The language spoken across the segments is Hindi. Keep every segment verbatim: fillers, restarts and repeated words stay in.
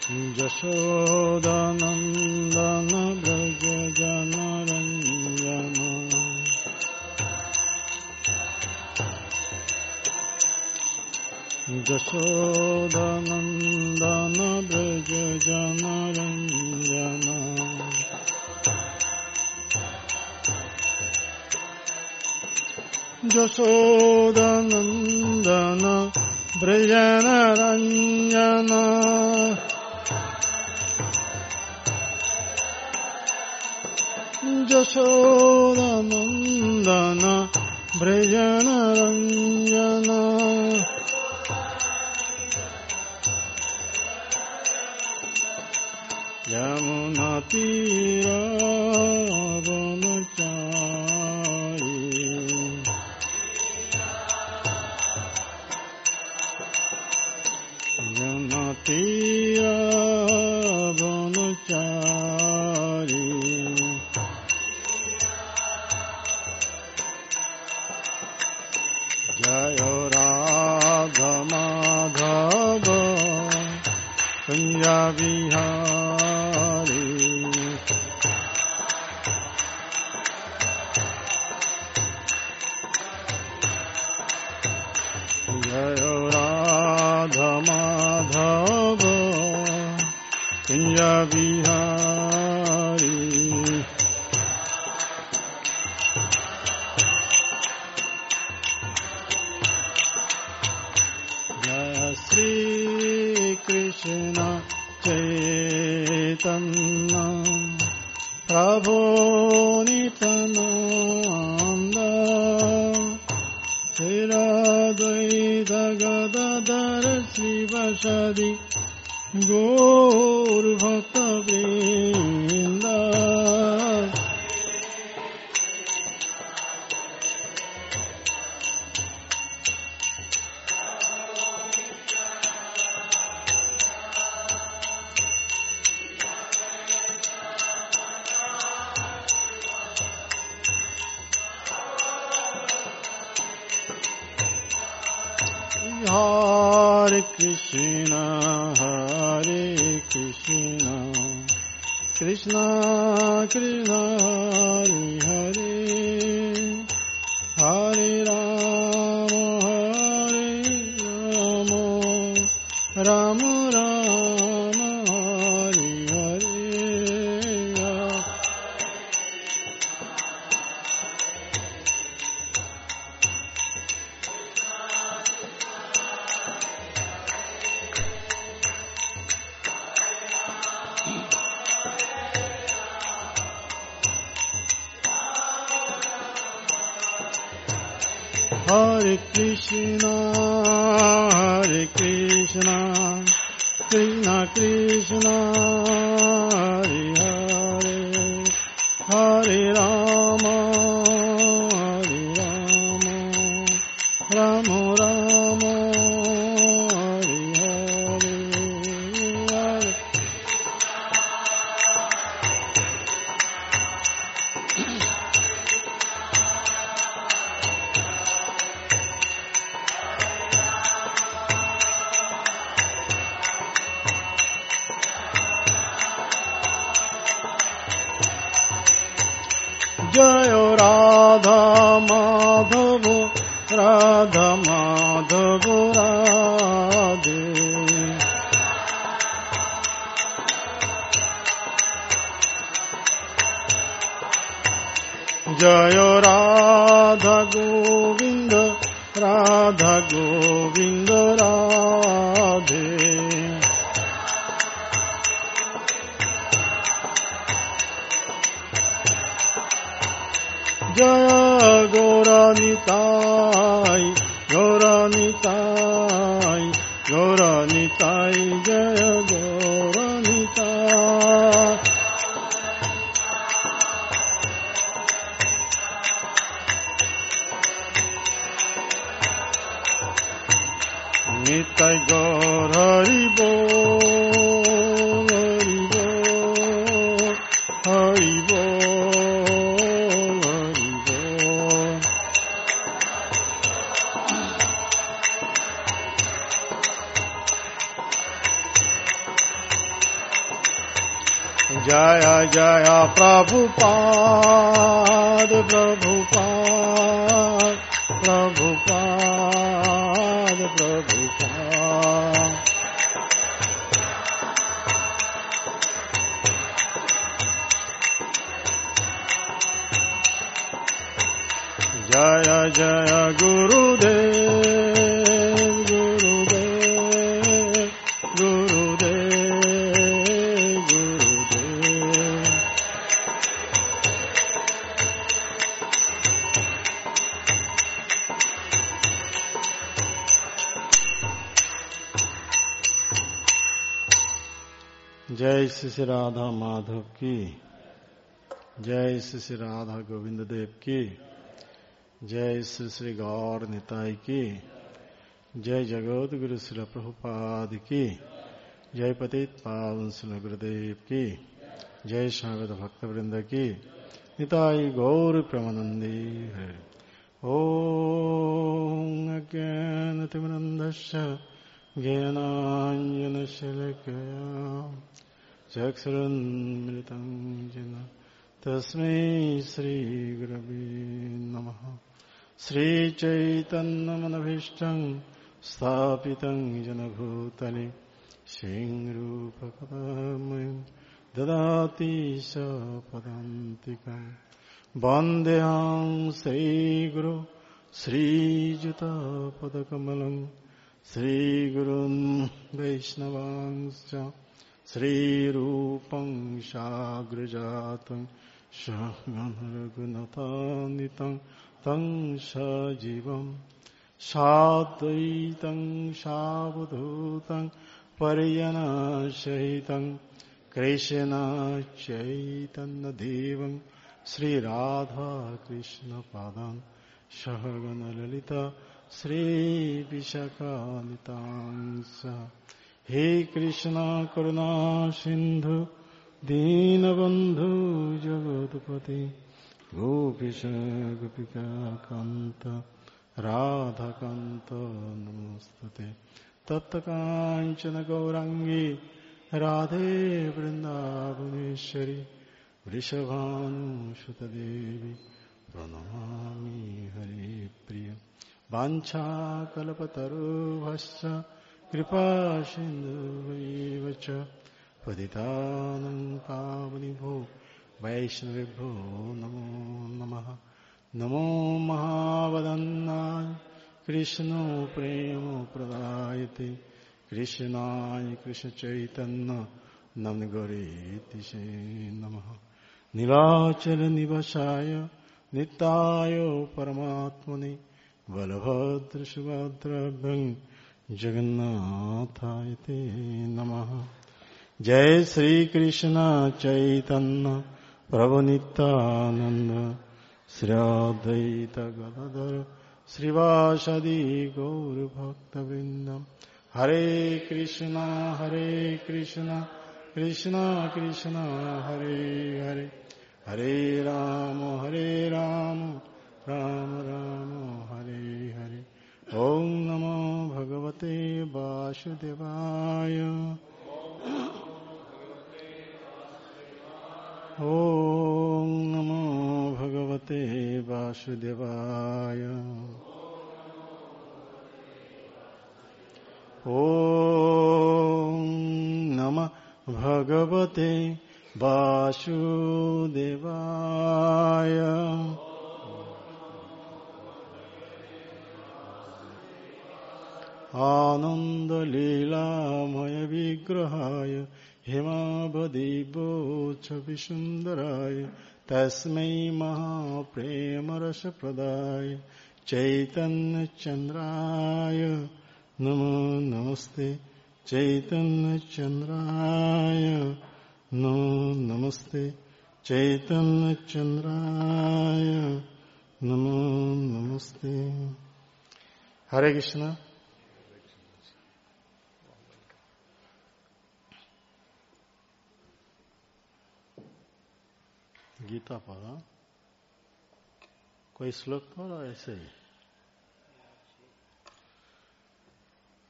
Jashodanandana Braja Janaranjana Jashodanandana Braja Janaranjana Jashodanandana Braja Janaranjana Jashodanandana Braja Janaranjana Yamuna Tira Brahmachari Yamuna Tira Brahmachari Jaya Radha Madhava Punjabihari Jaya Radha Madhava Punjabihari Jaya Sri Krishna Chaitanya Prabhu Nityananda Shri Advaita Gadadhar Srivasadi Gaur Bhakta Vrinda Hare Krishna, Hare Krishna, Krishna Krishna, Hare Hare, Hare Rama, Hare Rama, Rama Rama, Hare Hare. Hare Krishna, Hare Krishna, Krishna Krishna, Hare Hare, Hare Rama, Hare Rama, Rama Rama, Hare Hare, Hare. Jaya Radha Madhava Radha Madhava Radhe Jaya Radha Govinda Radha Govinda Radhe Jaya Gauranitai, Gauranitai, Gauranitai, Jaya Gauranitai. Nitai Gaur Hari Bol, Hari Bol, Hari Bol, Hari Bol. जय जय प्रभुपाद प्रभुपाद प्रभुपाद प्रभुपाद। जय जय गुरुदेव गुरुदेव गुरुदेव गुरुदेव। जय श्री श्री राधा माधव की, जय श्री श्री राधा गोविंद देव की, जय श्री श्री गौर निताई की, जय जगत गुरु श्री प्रभुपाद की, जय पतित पावन श्री गुरुदेव की, जय शावेद भक्त वृंद की, निताई गौर प्रेमानंदी है। ओम अज्ञानतिमिरन्धस्य ज्ञानाञ्जनशलाकया चक्षुरुन्मिलितं येन तस्मै श्रीगुरवे नमः। श्रीचैतन्यमनभीष्टं स्थापितं येन भूतले श्रीरूपकदामयं ददाति स पदान्तिकं। वन्देऽहं श्रीगुरो श्रीयुतपदकमलं श्रीगुरुन् वैष्णवांश्च श्रीरूपं साग्रजातं सहगणरघुनाथान्वितं तं सजीवं साद्वैतं सावधूतं परिजनसहितं कृष्णचैतन्यदेवं श्रीराधाकृष्णपादान् सहगणललिता श्रीविशाखान्वितांश्च। हे कृष्ण करुणा सिंधु दीनबंधु जगत्पति गोपीश गोपिका कांत राधा कांत नमोस्तुते। तप्तकांचन गौरांगी राधे वृंदावनेश्वरी वृषभानुसुत देवी प्रणमामि हरिप्रिय। वाञ्छाकल्पतरुभ्यश्च कृपा सिन्धुभ्यैव च पतितानं पावनेभ्यो वैष्णवेभ्यो नमो नमः। नमो महावदन्नाय कृष्णो प्रेम प्रदायते कृष्णाय कृष्णचैतन्य नमोगरेतिसे नमः। नीलाचल निवासाय नित्याय परमात्मने बलभद्र सुभद्राभ्यं जगन्नाथाय ते नमः। जय श्री कृष्ण चैतन्य प्रभु नित्यानंद श्री अद्वैत गदाधर श्रीवासादि गौर भक्तवृंद। हरे कृष्णा हरे कृष्णा कृष्णा कृष्णा हरे हरे हरे राम हरे राम राम राम हरे हरे। ओम नमो भगवते वासुदेवाय। ओम नमो भगवते वासुदेवाय। ओम नमः भगवते वासुदेवाय। आनंद लीलामय विग्रहाय हेमावदीवोच्च विसुन्दराय तस्मै महाप्रेमरसप्रदाय चैतन्यचन्द्राय नमो नमस्ते। चैतन्यचन्द्राय नमो नमस्ते। चैतन्यचन्द्राय नमो नमस्ते। हरे कृष्ण। गीता पढ़ा, कोई श्लोक पढ़ा ऐसे ही।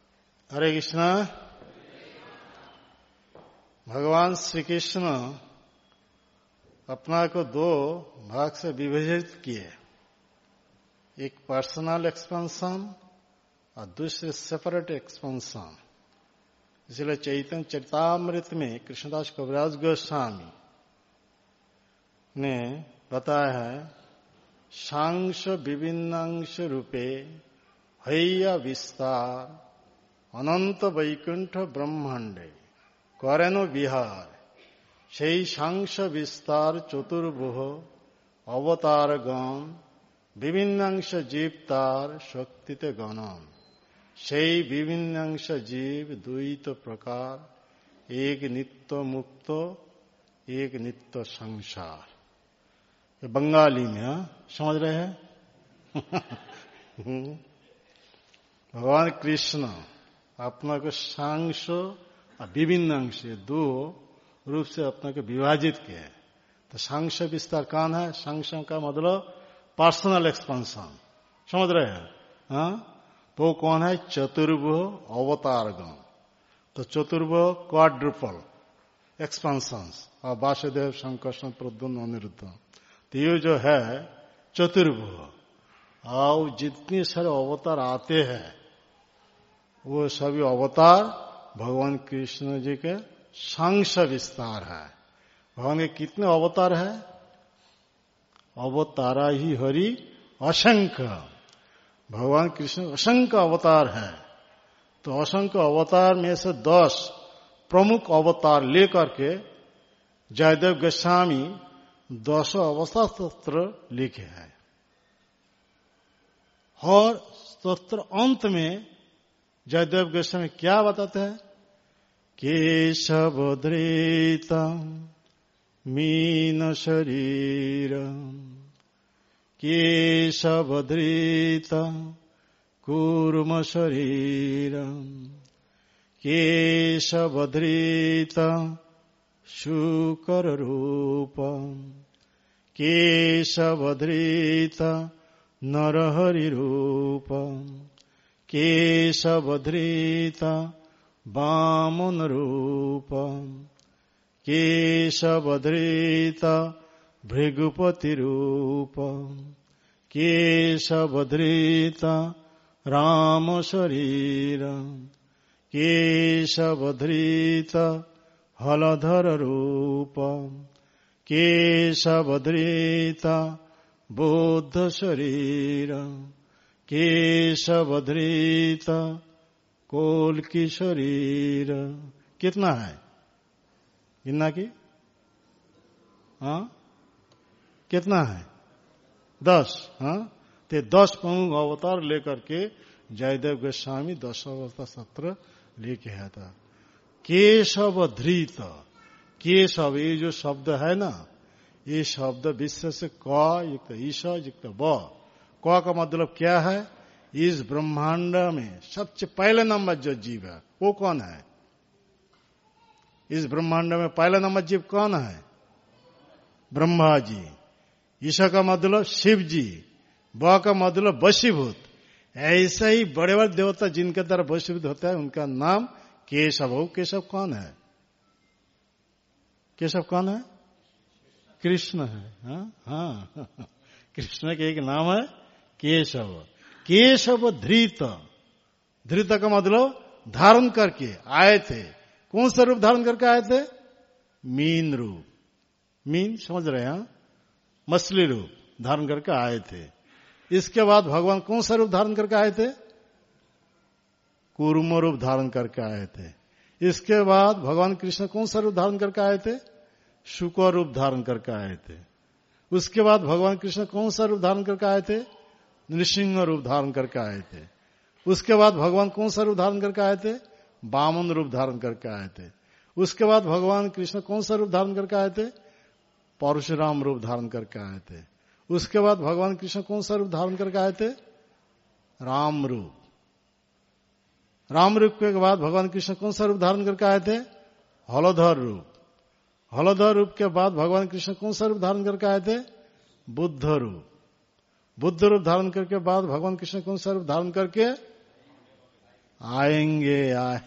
हरे कृष्णा। भगवान श्री कृष्ण अपना को दो भाग से विभाजित किए, एक पर्सनल एक्सपेंशन और दूसरे सेपरेट एक्सपेंशन। इसलिए चैतन्य चरितामृत में कृष्णदास कविराज गोस्वामी ने बताया है, सांश विभिन्नांश रूपे हैया विस्तार अनंत वैकुंठ ब्रह्मांडे करेनो विहार, সেই सांश विस्तार चतुर्भुह अवतार गण विभिन्नांश जीव तार शक्तिते गणम, সেই विभिन्नांश जीव द्वैत प्रकार, एक नित्य मुक्त एक नित्य संसार। ये बंगाली में, हा? समझ रहे हैं? भगवान कृष्ण अपना को सांश और विभिन्न अंश दो रूप से अपना को विभाजित किया है। तो सांश विस्तार कौन है? सांश का मतलब पर्सनल एक्सपेंशन, समझ रहे हैं? हाँ, तो कौन है? चतुर्भुज अवतार गण। तो चतुर्भुज क्वाड्रुपल एक्सपेंशन और वासुदेव संकर्षण प्रद्युम्न अनिरुद्ध, तो ये जो है चतुर्भुज, और जितने सारे अवतार आते हैं वो सभी अवतार भगवान कृष्ण जी के सांश विस्तार है। भगवान के कितने अवतार है? अवतारा ही हरि असंख्य। भगवान कृष्ण असंख्य अवतार है। तो असंख्य अवतार में से दस प्रमुख अवतार लेकर के जयदेव गोस्वामी दस अवस्था स्तोत्र लिखे हैं। और स्तोत्र अंत में जयदेव गोस्वामी क्या बताते हैं? केशवधृतं मीन शरीरम, केशवधृतं कूर्म शरीरम, केशवधृतं शुकर रूपम, केशवधृतं नरहरि रूपम, केशवधृतं वामन रूपम, केशवधृतं भृगुपति रूपम, केशवधृतं राम शरीरम, केशवधृतं हलधर रूपम, केशवधृतं बुद्ध शरीरम, केशवधृतं कोल की शरीर। कितना है गिनना की? हाँ, कितना है? दस। हाँ, ते दस प्रमुख अवतार लेकर के जयदेव गोस्वामी दस अवतार सत्र लेके आया था। केशव धृत, केशव ये जो शब्द है ना, ये शब्द विश्व से क युक्त ईश युक्त ब। क का मतलब क्या है? इस ब्रह्मांड में सबसे पहले नंबर जो जीव है वो कौन है? इस ब्रह्मांड में पहला नंबर जीव कौन है? ब्रह्मा जी। ईशा का मतलब शिव जी, ब का मतलब वशीभूत। ऐसे ही बड़े बड़े देवता जिनके द्वारा वशीभूत होता है उनका नाम केशव हो। केशव कौन है? केशव कौन है? कृष्ण है। हाँ हाँ, कृष्ण के एक नाम है केशव। केशव धृत, धृत का मतलब धारण करके आए थे। कौन सा रूप धारण करके आए थे? मीन रूप। मीन समझ रहे हैं? मछली रूप धारण करके आए थे। इसके बाद भगवान कौन सा रूप धारण करके आए थे? कूर्म रूप धारण करके आए थे। इसके बाद भगवान कृष्ण कौन सा रूप धारण करके आए थे? शुक रूप धारण करके आए थे। उसके बाद भगवान कृष्ण कौन सा रूप धारण करके आए थे? नृसिंह रूप धारण करके आए थे। उसके बाद भगवान कौन सा रूप धारण करके आए थे? वामन रूप धारण करके आए थे। उसके बाद भगवान कृष्ण कौन सा रूप धारण करके आए थे? परशुराम रूप धारण करके आए थे। उसके बाद भगवान कृष्ण कौन सा रूप धारण करके आए थे? राम रूप। राम रूप के बाद भगवान कृष्ण कौन सा रूप धारण करके आए थे? हलधर रूप। हलधर रूप के बाद भगवान कृष्ण कौन सा रूप धारण करके आए थे? बुद्ध रूप। बुद्ध रूप धारण करके बाद भगवान कृष्ण कौन सा रूप धारण करके आएंगे? आए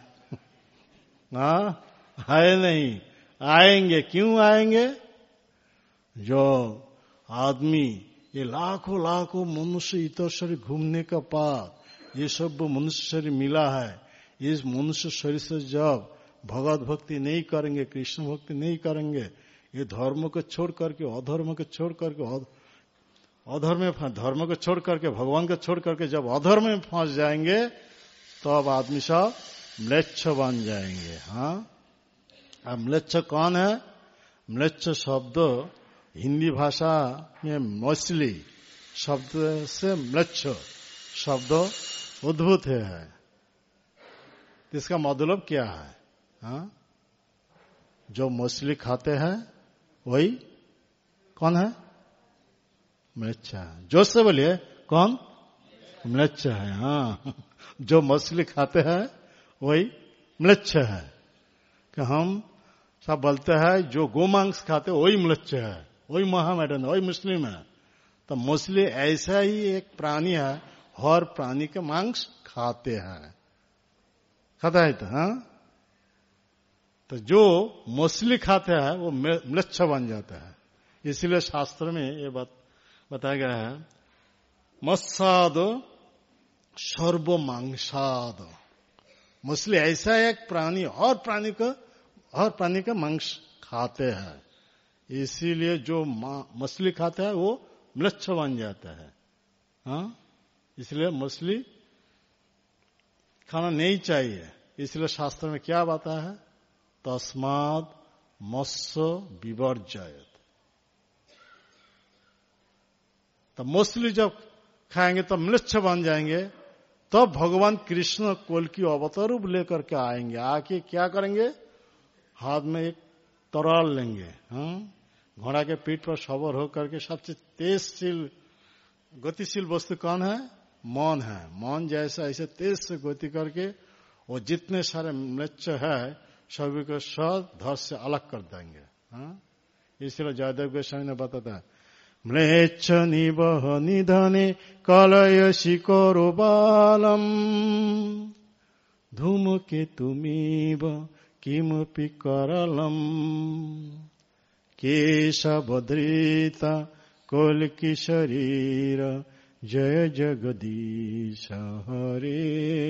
हाँ, आए नहीं, आएंगे। क्यों आएंगे? जो आदमी ये लाखों लाखों मनुष्य इतर शरीर घूमने का बाद ये सब मनुष्य शरीर मिला है, इस मनुष्य शरीर से जब भगवत भक्ति नहीं करेंगे, कृष्ण भक्ति नहीं करेंगे, ये धर्म को छोड़ करके अधर्म को छोड़ करके अधर्म में धर्म को छोड़ करके भगवान को छोड़ करके जब अधर्म में फंस जाएंगे तो अब आदमी सब म्लेच्छ बन जाएंगे। हाँ, अब म्लेच्छ कौन है? म्लेच्छ शब्द हिंदी भाषा में मछली शब्द से म्लेच्छ शब्द उद्भूत है। इसका मतलब क्या है? हाँ, जो मछली खाते हैं वही कौन है? म्लेच्छ। जोर से बोलिए, कौन? म्लेच्छ है। हाँ, जो मछली खाते हैं वही म्लेच्छ है। कि हम सब बोलते हैं जो गोमांस खाते वही म्लेच्छ है, वही मोहम्मदन, वही मुस्लिम है। तो मछली ऐसा ही एक प्राणी है, हर प्राणी के मांस खाते हैं, खाता है। तो हाँ, तो जो मछली खाते हैं वो म्लेच्छ बन जाता है। इसीलिए शास्त्र में ये बात बताया गया है, मत्स्याद सर्व मांसाद। मछली ऐसा एक प्राणी हर प्राणी का हर प्राणी का मांस खाते हैं, इसीलिए जो मछली खाता है वो म्लेच्छ बन जाता है। हाँ, इसलिए मछली खाना नहीं चाहिए। इसलिए शास्त्र में क्या बताया है? तस्माद मत्स्य विवर्जयत। तो मछली जब खाएंगे तब म्लेच्छ बन जाएंगे, तब तो भगवान कृष्ण कोल की अवतार रूप लेकर के आएंगे। आके क्या करेंगे? हाथ में एक तराल लेंगे। हाँ, घोड़ा के पीठ पर सवार होकर के सबसे तेजशील गतिशील वस्तु कौन है? मन है। मन जैसा ऐसे तेज से गति करके वो जितने सारे म्लेच्छ है सभी को सब धर से अलग कर देंगे। हाँ, इसलिए जयदेव गोस्वामी ने बताता है, म्लेच्छ निबह निधने कलयसि करो बालम धूमकेतुमिव किमपि करलम केशवधृत कोलकी शरीर जय जगदीश हरे।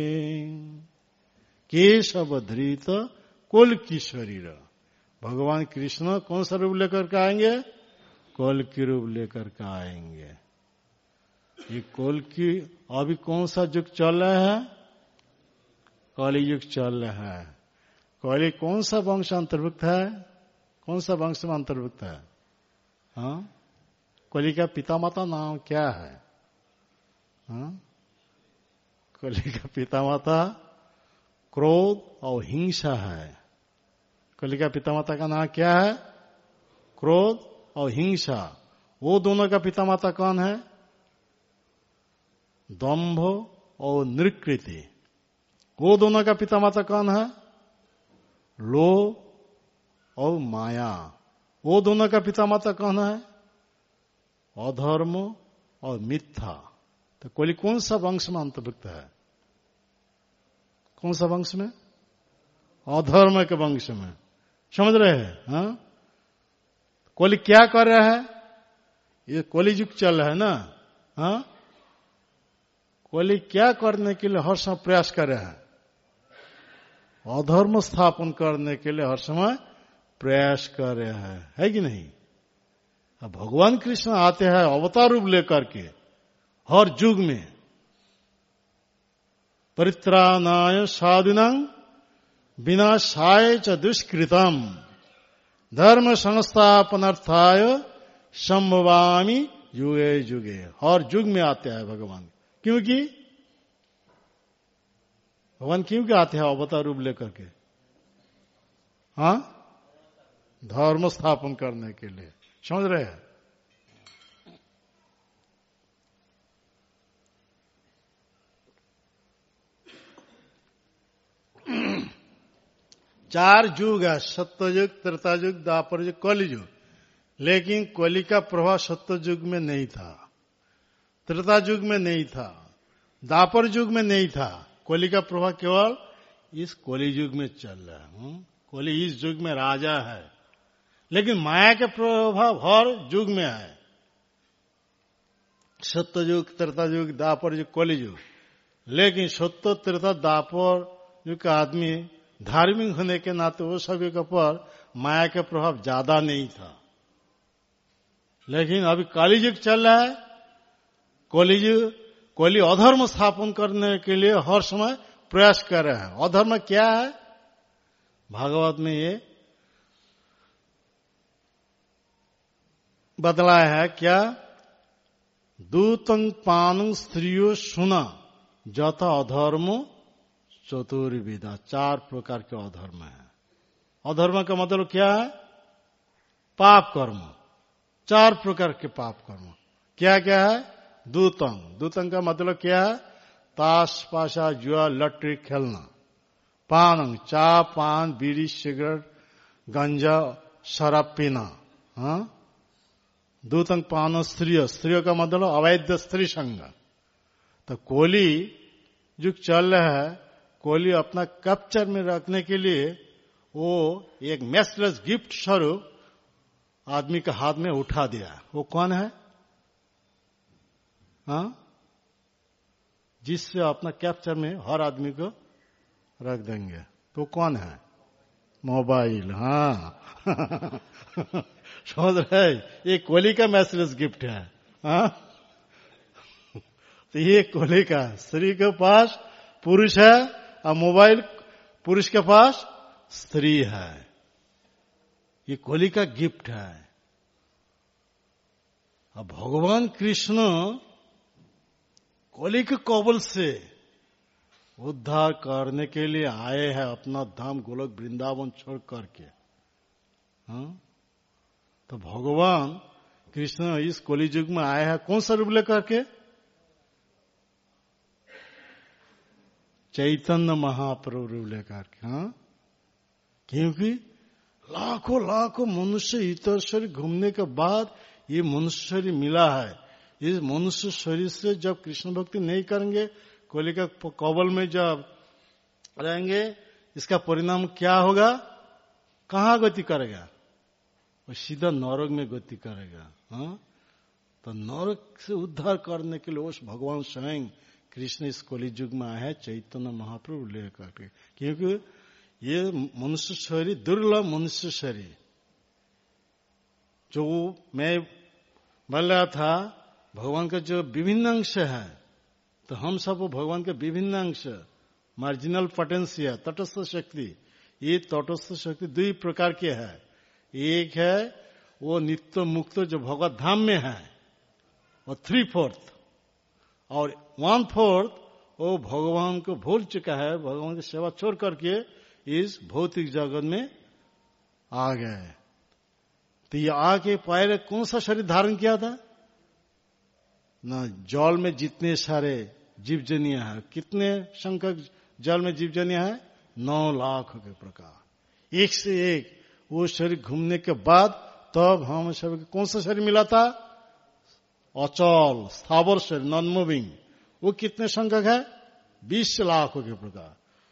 केशवधृत कोलकी शरीर, भगवान कृष्ण कौन सा रूप लेकर के आएंगे? कोल की रूप लेकर के आएंगे। ये कोल की अभी कौन सा युग चल रहा है? कली युग चल रहा है। कली कौन सा वंश अंतर्भुक्त है? कौन सा वंश में अंतर्भुक्त है? हाँ, कली का पिता माता नाम क्या है? हाँ, कली का पिता माता क्रोध और हिंसा है। कली का पिता माता का नाम क्या है? क्रोध और हिंसा। वो दोनों का पिता माता कौन है? दंभ और निकृति। वो दोनों का पिता माता कौन है? लोभ और माया। वो दोनों का पिता माता कौन है? अधर्म और मिथ्या। तो कोई कौन सा वंश में अंतर्भुक्त है? कौन सा वंश में? अधर्म के वंश में। समझ रहे हैं? हाँ, कोली क्या कर रहा है? ये कोली युग चल रहा है ना। हाँ, कोली क्या करने के लिए हर समय प्रयास कर रहा है? अधर्म स्थापन करने के लिए हर समय प्रयास कर रहा है, है कि नहीं? अब भगवान कृष्ण आते हैं अवतार रूप लेकर के हर युग में, परित्राणाय साधुनां विनाशाय च दुष्कृतम धर्म संस्थापनार्थाय संभवामि युगे युगे। हर युग में आते हैं भगवान। क्योंकि भगवान क्यों के आते हैं अवतार रूप लेकर के? हाँ, धर्म स्थापन करने के लिए। समझ रहे हैं? चार युग है, सत्ययुग, त्रेतायुग, द्वापर युग, कलियुग। लेकिन कली का प्रभाव सत्य युग में नहीं था, त्रेता युग में नहीं था, द्वापर युग में नहीं था। कली का प्रभाव केवल इस कली युग में चल रहा है। कली इस युग में राजा है, लेकिन माया के प्रभाव हर युग में है। सत्य युग, त्रेता युग, द्वापर युग, कलि युग। लेकिन सत्य, त्रेता, द्वापर युग का आदमी धार्मिक होने के नाते वो सभी के ऊपर माया का प्रभाव ज्यादा नहीं था। लेकिन अभी कलि युग चल रहा है। कलि युग, कलि अधर्म स्थापन करने के लिए हर समय प्रयास कर रहे हैं। अधर्म क्या है? भागवत में ये बतलाया है क्या? दूतं पानं स्त्रियो सुना जथा अधर्म चतुर्विधा। चार प्रकार के अधर्म है। अधर्म का मतलब क्या है? पाप कर्म। चार प्रकार के पाप कर्म क्या क्या है? दूतंग, दूतंग का मतलब क्या है? ताश, पाशा, जुआ, लट्टी खेलना। पानंग, चा, पान, बीड़ी, सिगरेट, गंजा, शराब पीना। हाँ? दूतंग पानो स्त्रियों, स्त्रियों का मतलब अवैध स्त्री संग। तो कोली जो चल रहा है, कोली अपना कैप्चर में रखने के लिए वो एक मैसेज गिफ्ट स्वरूप आदमी के हाथ में उठा दिया। वो कौन है? हाँ? जिससे अपना कैप्चर में हर आदमी को रख देंगे। तो कौन है? मोबाइल। हाँ समझ रहे? ये कोली का मैसेज गिफ्ट है। हाँ? तो ये कोली का, स्त्री के पास पुरुष है और मोबाइल पुरुष के पास स्त्री है। ये कोली का गिफ्ट है। अब भगवान कृष्ण कोली के कबल से उद्धार करने के लिए आए हैं अपना धाम गोलोक वृंदावन छोड़ करके। हाँ? तो भगवान कृष्ण इस कलि युग में आए हैं कौन सा रूप लेकर के? चैतन्य महाप्रभु रूप लेकर के। हाँ? क्योंकि लाखों लाखों मनुष्य इतर शरीर घूमने के बाद ये मनुष्य शरीर मिला है। इस मनुष्य शरीर से जब कृष्ण भक्ति नहीं करेंगे, कोली का कबल में जब रहेंगे, इसका परिणाम क्या होगा? कहाँ गति करेगा? वो सीधा नरक में गति करेगा। हाँ? तो नरक से उद्धार करने के लिए उस भगवान स्वयं कृष्ण इस कलि युग में आए हैं चैतन्य महाप्रभु लेकर के। क्योंकि ये मनुष्य शरीर दुर्लभ मनुष्य शरीर जो मैं बोल रहा था, भगवान का जो विभिन्न अंश है, तो हम सब भगवान के विभिन्न अंश, मार्जिनल पोटेंशियल, तटस्थ शक्ति। ये तटस्थ शक्ति दो प्रकार के है। एक है वो नित्य मुक्त जो भगवत धाम में है, और थ्री फोर्थ और वन फोर्थ वो भगवान को भूल चुका है, भगवान की सेवा छोड़ करके इस भौतिक जगत में आ गए। तो ये आके पहले कौन सा शरीर धारण किया था? ना जल में जितने सारे जीव जनिया है, कितने संख्यक जल में जीव जनिया है? नौ लाख के प्रकार, एक से एक। वो शरीर घूमने के बाद तब हम सब कौन सा शरीर मिला था? अचल स्थावर शरीर, नॉन मूविंग। वो कितने संख्यक है? बीस लाख के प्रकार।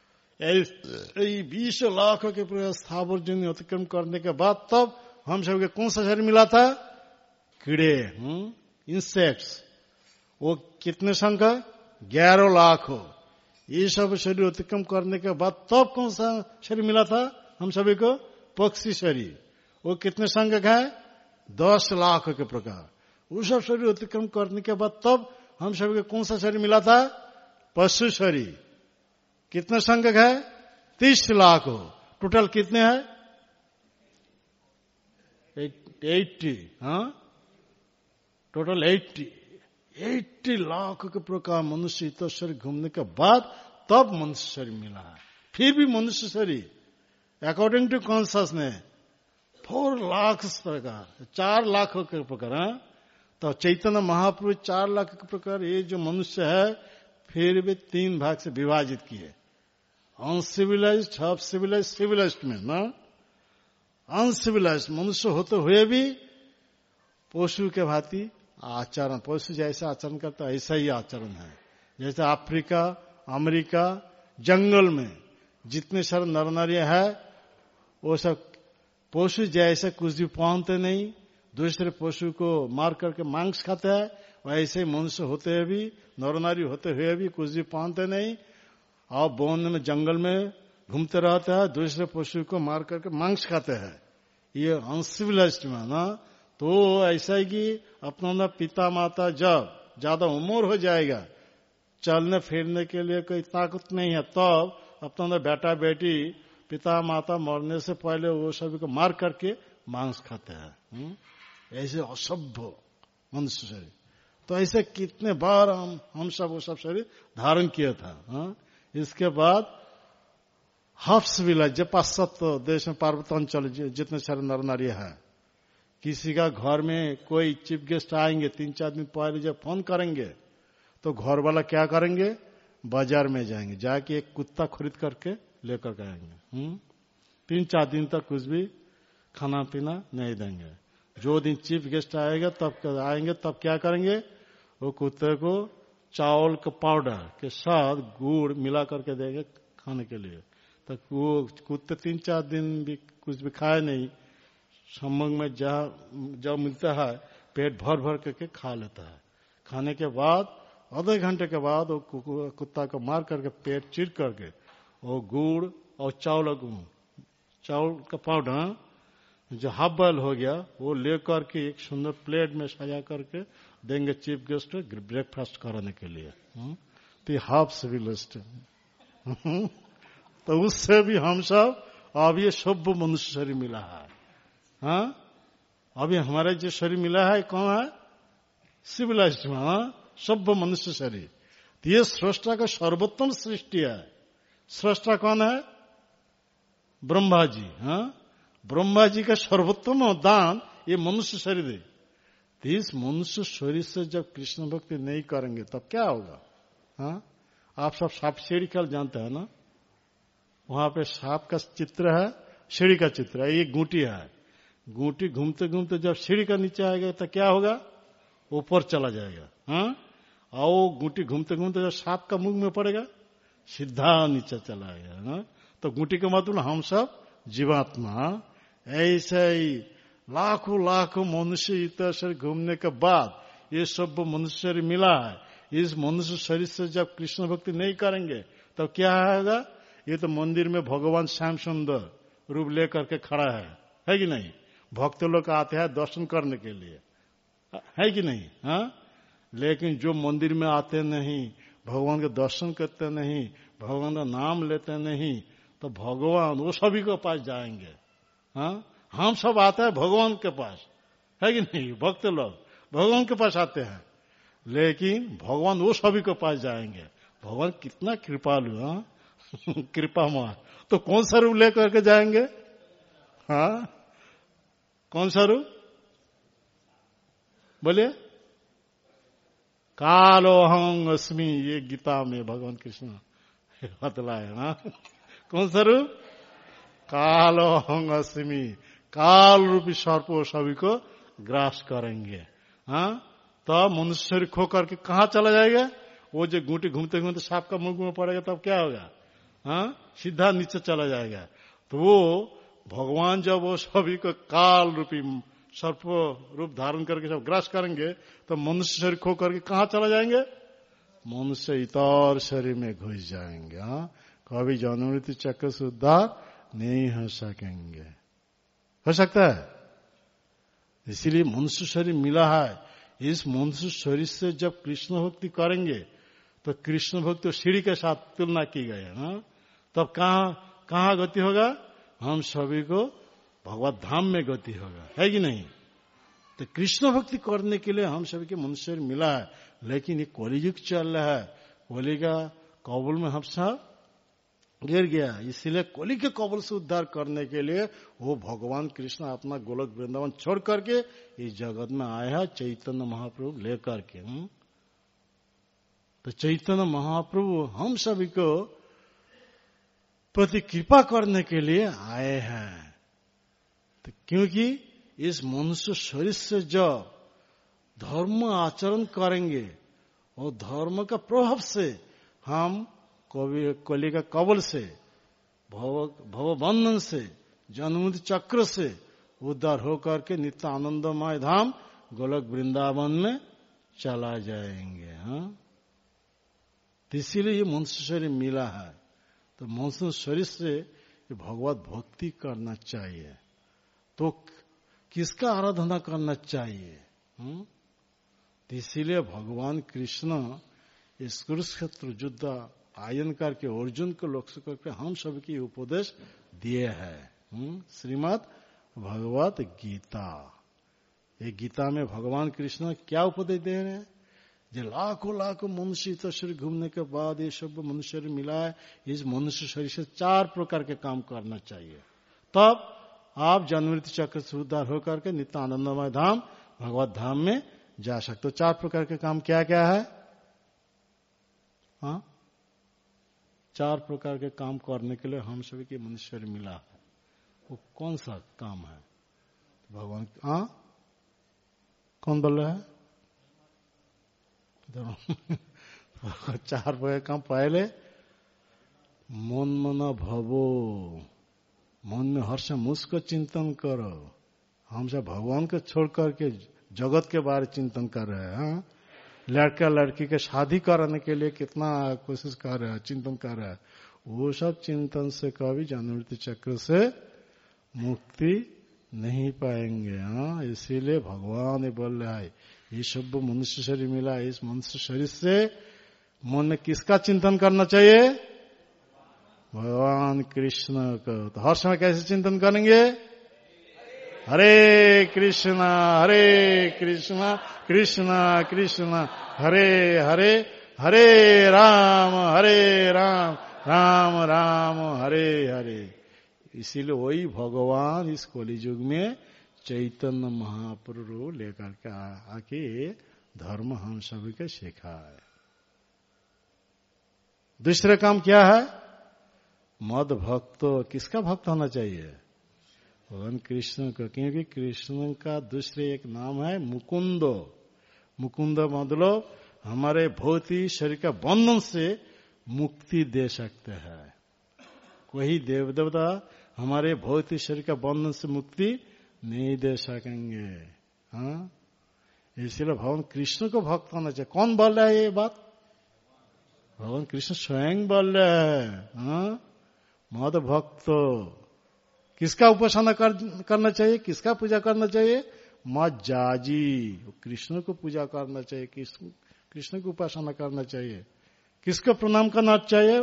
बीस लाख के प्रकार स्थावर जन अतिक्रम करने के बाद तब हम सबके कौन सा शरीर मिला था? कीड़े, इंसेक्ट्स। वो कितने संख्या? ग्यारह लाख हो। ये सब शरीर अतिक्रम करने के बाद तब कौन सा शरीर मिला था हम सभी को? पक्षी शरीर। वो कितने संख्यक है? दस लाख के प्रकार। वो सब शरीर अतिक्रम करने के बाद तब हम सभी को कौन सा शरीर मिला था? पशु शरीर। कितने संख्यक है? तीस लाख हो। टोटल कितने हैं? एट्टी। हाँ? टोटल एट्टी एट्टी लाख के प्रकार मनुष्य इतना शरीर घूमने के बाद तब मनुष्य शरीर मिला है। फिर भी मनुष्य शरीर according to consciousness four lakh प्रकार, चार लाख के प्रकार। हाँ? तो चैतन्य महाप्रभु चार लाख के प्रकार ये जो मनुष्य है फिर भी तीन भाग से विभाजित किए। अनसिविलाइज्ड, हाफ सिविलाइज्ड, सिविलाइज्ड में ना। अनसिविलाइज्ड मनुष्य होते हुए भी पशु के भांति आचरण, पशु जैसा आचरण करता ऐसा ही आचरण है। जैसे अफ्रीका, अमेरिका, जंगल में जितने सारे नर नारियां है वो सब पशु जैसे कुछ भी पहनते नहीं, दूसरे पशु को मार करके मांस खाते हैं, वैसे मनुष्य होते हुए भी, नर नारी होते हुए भी कुछ भी पहनते नहीं और वन में जंगल में घूमते रहते हैं, दूसरे पशु को मार करके मांस खाते हैं। ये अनसिविलाइज्ड में ना, तो ऐसा है कि अपना पिता माता जब ज्यादा उम्र हो जाएगा, चलने फिरने के लिए कोई ताकत नहीं है, तब अपना बेटा बेटी पिता माता मरने से पहले वो सभी को मार करके मांस खाते हैं। ऐसे असभ्य मनुष्य शरीर। तो ऐसे कितने बार हम हम सब वो सब शरीर धारण किया था। हा? इसके बाद हफ्स विला, जो पाश्चात्य देश में पार्वतांचल जितने सारे नर नारी है, किसी का घर में कोई चीफ गेस्ट आएंगे, तीन चार दिन पहले जब फोन करेंगे तो घर वाला क्या करेंगे, बाजार में जाएंगे, जाके एक कुत्ता खरीद करके लेकर के आएंगे। तीन चार दिन तक कुछ भी खाना पीना नहीं देंगे। जो दिन चीफ गेस्ट आएगा तब आएंगे तब क्या करेंगे, वो कुत्ते को चावल का पाउडर के साथ गुड़ मिला करके देंगे खाने के लिए। तो वो कुत्ते तीन चार दिन भी कुछ भी खाए नहीं, सम्मंग में जहाँ जब मिलता है पेट भर भर करके खा लेता है। खाने के बाद आधे घंटे के बाद वो कुत्ता को मार करके पेट चीर करके वो गुड़ और चावल चावल का पाउडर जो हाफ बॉयल हो गया वो लेकर के एक सुंदर प्लेट में सजा करके देंगे चीफ गेस्ट ब्रेकफास्ट कराने के लिए। तो हाफ सिविलिस्ट तो उससे भी हम सब अब ये सभ्य मनुष्य शरीर मिला है। हाँ, अभी हमारे जो शरीर मिला है कौन है, सिविलाइज्ड में, सभ्य मनुष्य शरीर। तो ये सृष्टा का सर्वोत्तम सृष्टि है। सृष्टा कौन है, ब्रह्मा जी। हाँ, ब्रह्मा जी का सर्वोत्तम दान ये मनुष्य शरीर है। तो इस मनुष्य शरीर से जब कृष्ण भक्ति नहीं करेंगे तब क्या होगा। हाँ, आप सब सांप सीढ़ी खेल जानते हैं ना, वहां पे सांप का चित्र है, सीढ़ी का चित्र है, ये गूंटी है। गूंटी घूमते घूमते जब सीढ़ी का नीचे आएगा तो क्या होगा, ऊपर चला जाएगा। हाँ, और वो गूंटी घूमते घूमते जब सांप का मुंह में पड़ेगा सीधा नीचे चला आएगा। हाँ? तो गूंटी का मतलब हम सब जीवात्मा। ऐसे ही लाखों लाखों मनुष्य इतना शरीर घूमने के बाद ये सब मनुष्य शरीर मिला है। इस मनुष्य शरीर से जब कृष्ण भक्ति नहीं करेंगे तो क्या होगा, ये तो मंदिर में भगवान श्याम सुंदर रूप लेकर के खड़ा है, है कि नहीं। भक्त लोग आते हैं दर्शन करने के लिए, है कि नहीं। हाँ, लेकिन जो मंदिर में आते नहीं, भगवान के दर्शन करते नहीं, भगवान का नाम लेते नहीं, तो भगवान वो सभी के पास जाएंगे। हाँ, हम सब आते हैं भगवान के पास, है कि नहीं। भक्त लोग भगवान के पास आते हैं, लेकिन भगवान वो सभी के पास जाएंगे। भगवान कितना कृपालु, हाँ कृपामय। तो कौन सा रूप लेकर के जाएंगे। हाँ, कौन सा रूप बोलिए। कालोहं अस्मि, ये गीता में भगवान कृष्ण बतलाए ना। कौन सा रूप, कालोहं अस्मि। काल रूपी सर्प सभी को ग्रास करेंगे। हाँ, तब मनुष्य शरीर खो करके कहाँ चला जाएगा, वो जो गूंटी घूमते घूमते सांप का मुंह में पड़ेगा तब क्या होगा। हाँ, सीधा नीचे चला जाएगा। तो वो भगवान जब वो सभी को काल रूपी सर्प रूप धारण करके सब ग्रास करेंगे तो मनुष्य शरीर खो करके कहाँ चला जाएंगे, मनुष्य इतर शरीर में घुस जाएंगे। हाँ, कभी जन्म मृत्यु चक्र से उद्धार नहीं हो सकेंगे। हो सकता है, इसीलिए मनुष्य शरीर मिला है। इस मनुष्य शरीर से जब कृष्ण भक्ति करेंगे तो कृष्ण भक्ति सीढ़ी के साथ तुलना की गई है ना, तब कहाँ कहाँ गति होगा, हम सभी को भगवत धाम में गति होगा, है कि नहीं। तो कृष्ण भक्ति करने के लिए हम सभी के मनुष्य शरीर मिला है, लेकिन ये कलियुग चल रहा है, कली का कबल में हम सब गिर गया। इसीलिए कली के कबल से उद्धार करने के लिए वो भगवान कृष्ण अपना गोलक वृंदावन छोड़ करके इस जगत में आया है चैतन्य महाप्रभु लेकर के। तो चैतन्य महाप्रभु हम सभी को प्रति कृपा करने के लिए आए हैं। तो क्योंकि इस मनुष्य शरीर से जब धर्म आचरण करेंगे और धर्म का प्रभाव से हम कवि कली का कबल से भव भव बंधन से जन्म चक्र से उद्धार होकर के नित्य आनंदमय धाम गोलक वृंदावन में चला जाएंगे। हाँ, इसीलिए ये मनुष्य शरीर मिला है। तो मनुष्य शरीर से भगवत भक्ति करना चाहिए। तो किसका आराधना करना चाहिए? हुँ? इसीलिए भगवान कृष्ण इस कुरुक्षेत्र युद्ध आयन करके अर्जुन को लक्ष्य करके हम सबकी उपदेश दिए हैं। श्रीमद् भगवत गीता, ये गीता में भगवान कृष्ण क्या उपदेश दे रहे हैं? जो लाखों लाखों मनुष्य तो शरीर घूमने के बाद ये सब मनुष्य शरीर मिला है, इस मनुष्य शरीर से चार प्रकार के काम करना चाहिए, तब आप जन्ममृत्यु चक्र से उद्धार होकर के नित्य आनंदमय धाम भगवत धाम में जा सकते हो। चार प्रकार के काम क्या क्या है? हाँ, चार प्रकार के काम करने के लिए हम सभी के मनुष्य शरीर मिला है। वो कौन सा काम है? भगवान, हाँ कौन बोल रहा है? चार प्रकार काम, पहले मन मना भवो, मन में हर्ष मुझको चिंतन करो। हम सब भगवान को छोड़ करके जगत के बारे चिंतन कर रहे हैं। हाँ? लड़का लड़की के शादी कराने के लिए कितना कोशिश कर रहे हैं, चिंतन कर रहे हैं। वो सब चिंतन से कभी जन्ममृत्यु चक्र से मुक्ति नहीं पाएंगे। हाँ, इसीलिए भगवान ने बोल रहा है ये सब मनुष्य शरीर मिला, इस मनुष्य शरीर से मन में किसका चिंतन करना चाहिए? भगवान कृष्ण का। तो हर समय कैसे चिंतन करेंगे? हरे कृष्णा हरे कृष्णा कृष्णा कृष्णा हरे हरे, हरे राम हरे राम राम राम हरे हरे। इसीलिए वही भगवान इस कलियुग में चैतन्य महाप्रभु लेकर के आके धर्म हम सभी को सिखाए। दूसरा काम क्या है? मद भक्त। किसका भक्त होना चाहिए? भगवान कृष्ण का, क्योंकि कृष्ण का दूसरे एक नाम है मुकुंद। मुकुंद मतलब हमारे भौतिक शरीर का बंधन से मुक्ति दे सकते हैं। कोई देव देवता हमारे भौतिक शरीर का बंधन से मुक्ति नहीं दे सकेंगे। हाँ, इसलिए भगवान कृष्ण को भक्त होना चाहिए। कौन बोल रहा है ये बात? भगवान कृष्ण स्वयं बोल रहे हैं। हाँ, मद भक्त। किसका उपासना कर, करना चाहिए? किसका पूजा करना चाहिए? मत जाजी, कृष्ण को पूजा करना चाहिए, कृष्ण कृष्ण को उपासना करना चाहिए। किसको प्रणाम करना चाहिए?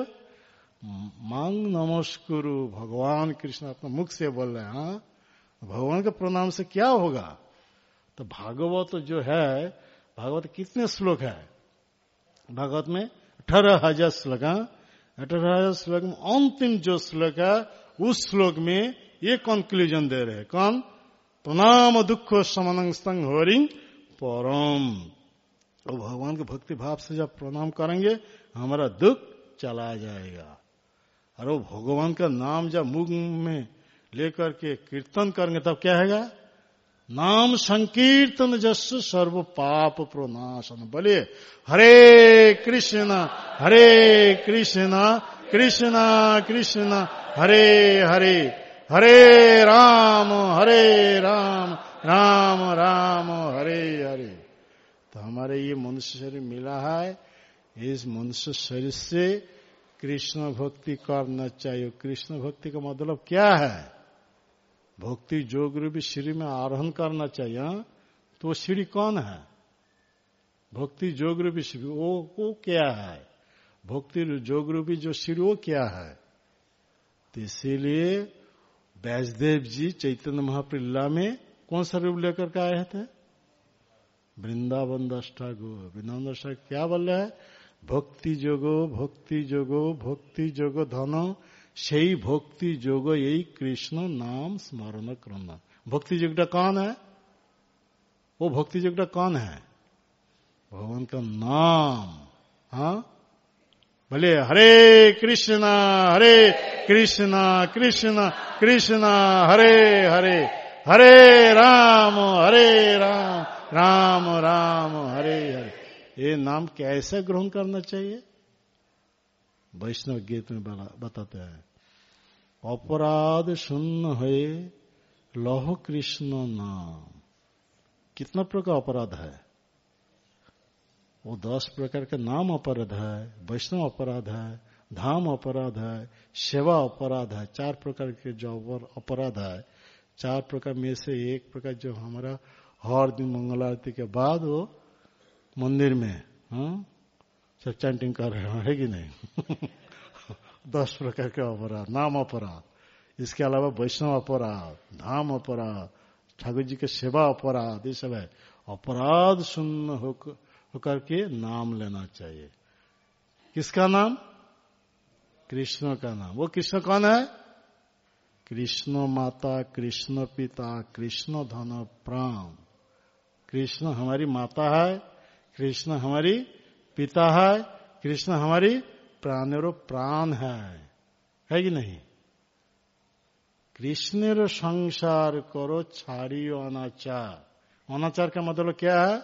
मांग नमस्कुरु, भगवान कृष्ण अपने मुख से बोल रहे हैं। हाँ, भगवान के प्रणाम से क्या होगा? तो भागवत जो है, भागवत कितने श्लोक है? भागवत में अठारह हजार श्लोक है। अठारह हजार श्लोक में अंतिम जो श्लोक है, उस श्लोक में ये कंक्लूजन दे रहे हैं। कौन? प्रणाम दुख समनं स्तंग हरिं परम। और भगवान के भक्ति भाव से जब प्रणाम करेंगे हमारा दुख चला जाएगा। और वो भगवान का नाम जब मुख में लेकर के कीर्तन करेंगे तब क्या है? नाम संकीर्तन जस्सु सर्व पाप प्रनाशन। बोलिए हरे कृष्णा हरे कृष्णा कृष्णा कृष्णा हरे हरे, हरे राम हरे राम राम राम हरे हरे। तो हमारे ये मनुष्य शरीर मिला है, इस मनुष्य शरीर से कृष्ण भक्ति करना चाहिए। कृष्ण भक्ति का मतलब क्या है? भक्ति जोग रूपी सीढ़ी में आरोहण करना चाहिए। तो वो सीढ़ी कौन है? भक्ति जोग रूपी सीढ़ी, वो वो क्या है? भक्ति जोग रूपी जो सीढ़ी वो क्या है? तो इसीलिए व्यासदेव जी चैतन्य महाप्रभु में कौन सा रूप लेकर के आए थे? वृंदावन दष्टा गो। वृंदावन दष्टा क्या बोल रहे हैं? भक्ति जोगो भक्ति जोगो भक्ति जोगो धनो, সেই ভক্তি যোগ এই কৃষ্ণ নাম স্মরণ করনা। भक्ति যোगটা कौन है? वो भक्ति योगटा कौन है? भगवान का नाम। हाँ, बोले हरे कृष्णा हरे कृष्णा कृष्णा कृष्णा हरे हरे, हरे राम हरे राम राम राम हरे हरे। ये नाम कैसे ग्रहण करना चाहिए? वैष्णव गीत में बताते हैं। अपराध शून्य है लहो कृष्ण नाम। कितना प्रकार अपराध है? वो दस प्रकार का नाम अपराध है, वैष्णव अपराध है, धाम अपराध है, सेवा अपराध है। चार प्रकार के जो अपराध है, चार प्रकार में से एक प्रकार जो हमारा हर दिन मंगल आरती के बाद वो मंदिर में हाँ सब चैंटिंग कर रहे हैं, है कि नहीं? दस प्रकार के अपराध, नाम अपराध। इसके अलावा वैष्णव अपराध, धाम अपराध, ठाकुर जी के सेवा अपराध, ये सब है। अपराध शून्य होकर होकर के नाम लेना चाहिए। किसका नाम? कृष्ण का नाम। वो कृष्ण कौन है? कृष्ण माता, कृष्ण पिता, कृष्ण धन प्राण। कृष्ण हमारी माता है, कृष्ण हमारी पिता है, कृष्ण हमारी प्राणेरो प्राण है, है कि नहीं? कृष्णेर संसार करो छाड़ियो अनाचार। अनाचार का मतलब क्या है?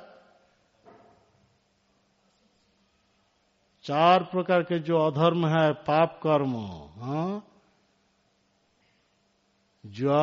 चार प्रकार के जो अधर्म है, पाप कर्म, हाँ, जुआ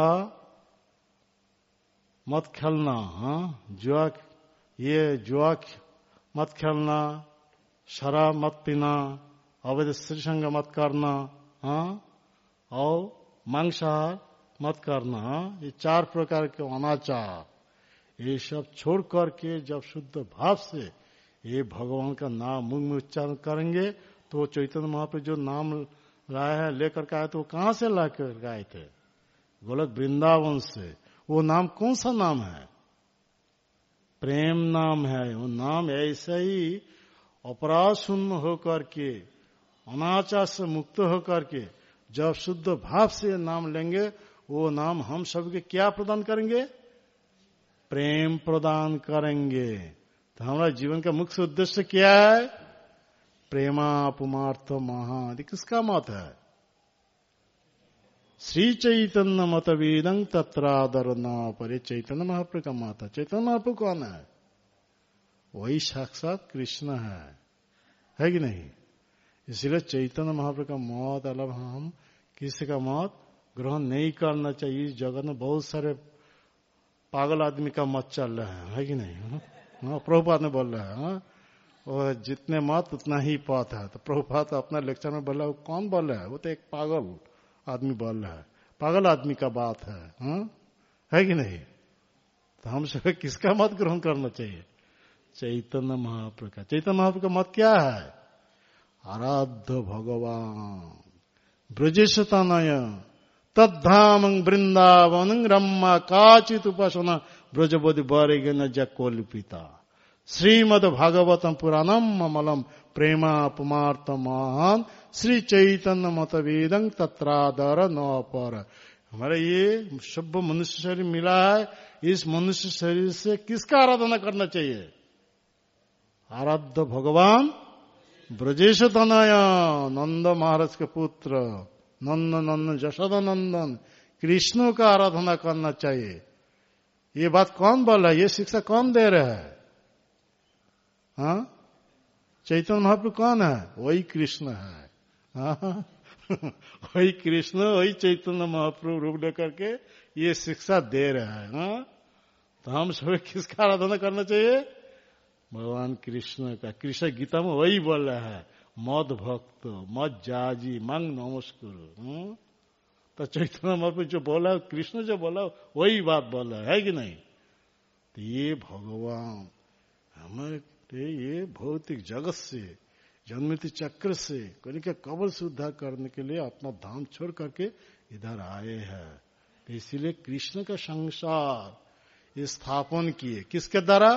मत खेलना, हाँ, जुआ ये जुआ मत खेलना, शराब मत पीना, अवैध स्त्री संग मत करना, हाँ, और मांसाहार मत करना, हाँ, ये चार प्रकार के अनाचार, ये सब छोड़ करके जब शुद्ध भाव से ये भगवान का नाम मुंह में उच्चारण करेंगे तो चैतन्य महाप्रभु जो नाम लाए हैं लेकर के आए, तो वो कहां से ला कर आए थे? गोलक वृंदावन से। वो नाम कौन सा नाम है? प्रेम नाम है। वो नाम ऐसे ही अपराध शून्य होकर के, अनाचार से मुक्त होकर के जब शुद्ध भाव से नाम लेंगे, वो नाम हम सबके क्या प्रदान करेंगे? प्रेम प्रदान करेंगे। तो हमारा जीवन का मुख्य उद्देश्य क्या है? प्रेमापुमार्थ महादि। किसका मत है? श्री चैतन्य मत वेदं तत्रादर न परे। चैतन्य महाप्रभु का मत है। चैतन्य महाप्रभु कौन है? वही साक्षात कृष्ण है, है कि नहीं? इसलिए चैतन्य महाप्रभु का मत अलग, हम किसी का मत ग्रहण नहीं करना चाहिए। इस जगत में बहुत सारे पागल आदमी का मत चल रहा है, है कि नहीं? हाँ, प्रभुपाद ने बोल रहा है, हाँ, और जितने मत उतना ही पथ है। तो प्रभुपाद अपना लेक्चर में बोल रहा है, वो कौन बोल रहा है? वो तो एक पागल आदमी बोल रहा है, पागल आदमी का बात है, हाँ, है कि नहीं? तो हम सब किसका मत ग्रहण करना चाहिए? चैतन्य महाप्रभु का। चैतन्य महाप्रभु का मत क्या है? आराध्य भगवान ब्रजेश तनय तद्धाम वृंदावन रम्मा काचित उपासना ब्रजबोधि बरेग न जकोलिपिता। श्रीमद भागवतम पुराणम अमलम प्रेमा पुमार्थ महान श्री चैतन्य मत वेदं तत्रादर न पर। हमारा ये शुभ मनुष्य शरीर मिला है, इस मनुष्य शरीर से किसका आराधना करना चाहिए? आराध्य भगवान ब्रजेश तनय नंद महाराज के पुत्र नंद नंदन यशोदा नंदन कृष्ण का आराधना करना चाहिए। ये बात कौन बोल रहा है? ये शिक्षा कौन दे रहा है? हाँ, चैतन्य महाप्रभु कौन है? वही कृष्ण है। हाँ, वही कृष्ण, वही चैतन्य महाप्रभु रूप लेकर के ये शिक्षा दे रहा है। हाँ, तो हम सब किसका आराधना करना चाहिए? भगवान कृष्ण का। कृष्ण गीता में वही बोल रहा है, मद भक्त मद जाजी मंग नमस्कुरु। तो चैतन्य महाप्रभु जो बोला, कृष्ण जो बोला, वही बात बोल रहा है कि नहीं? तो ये भगवान हमारे ये भौतिक जगत से, जन्मति चक्र से, कहीं के कबल से उद्धार करने के लिए अपना धाम छोड़ करके इधर आए हैं। तो इसीलिए कृष्ण का संसार स्थापन किए। किसके द्वारा?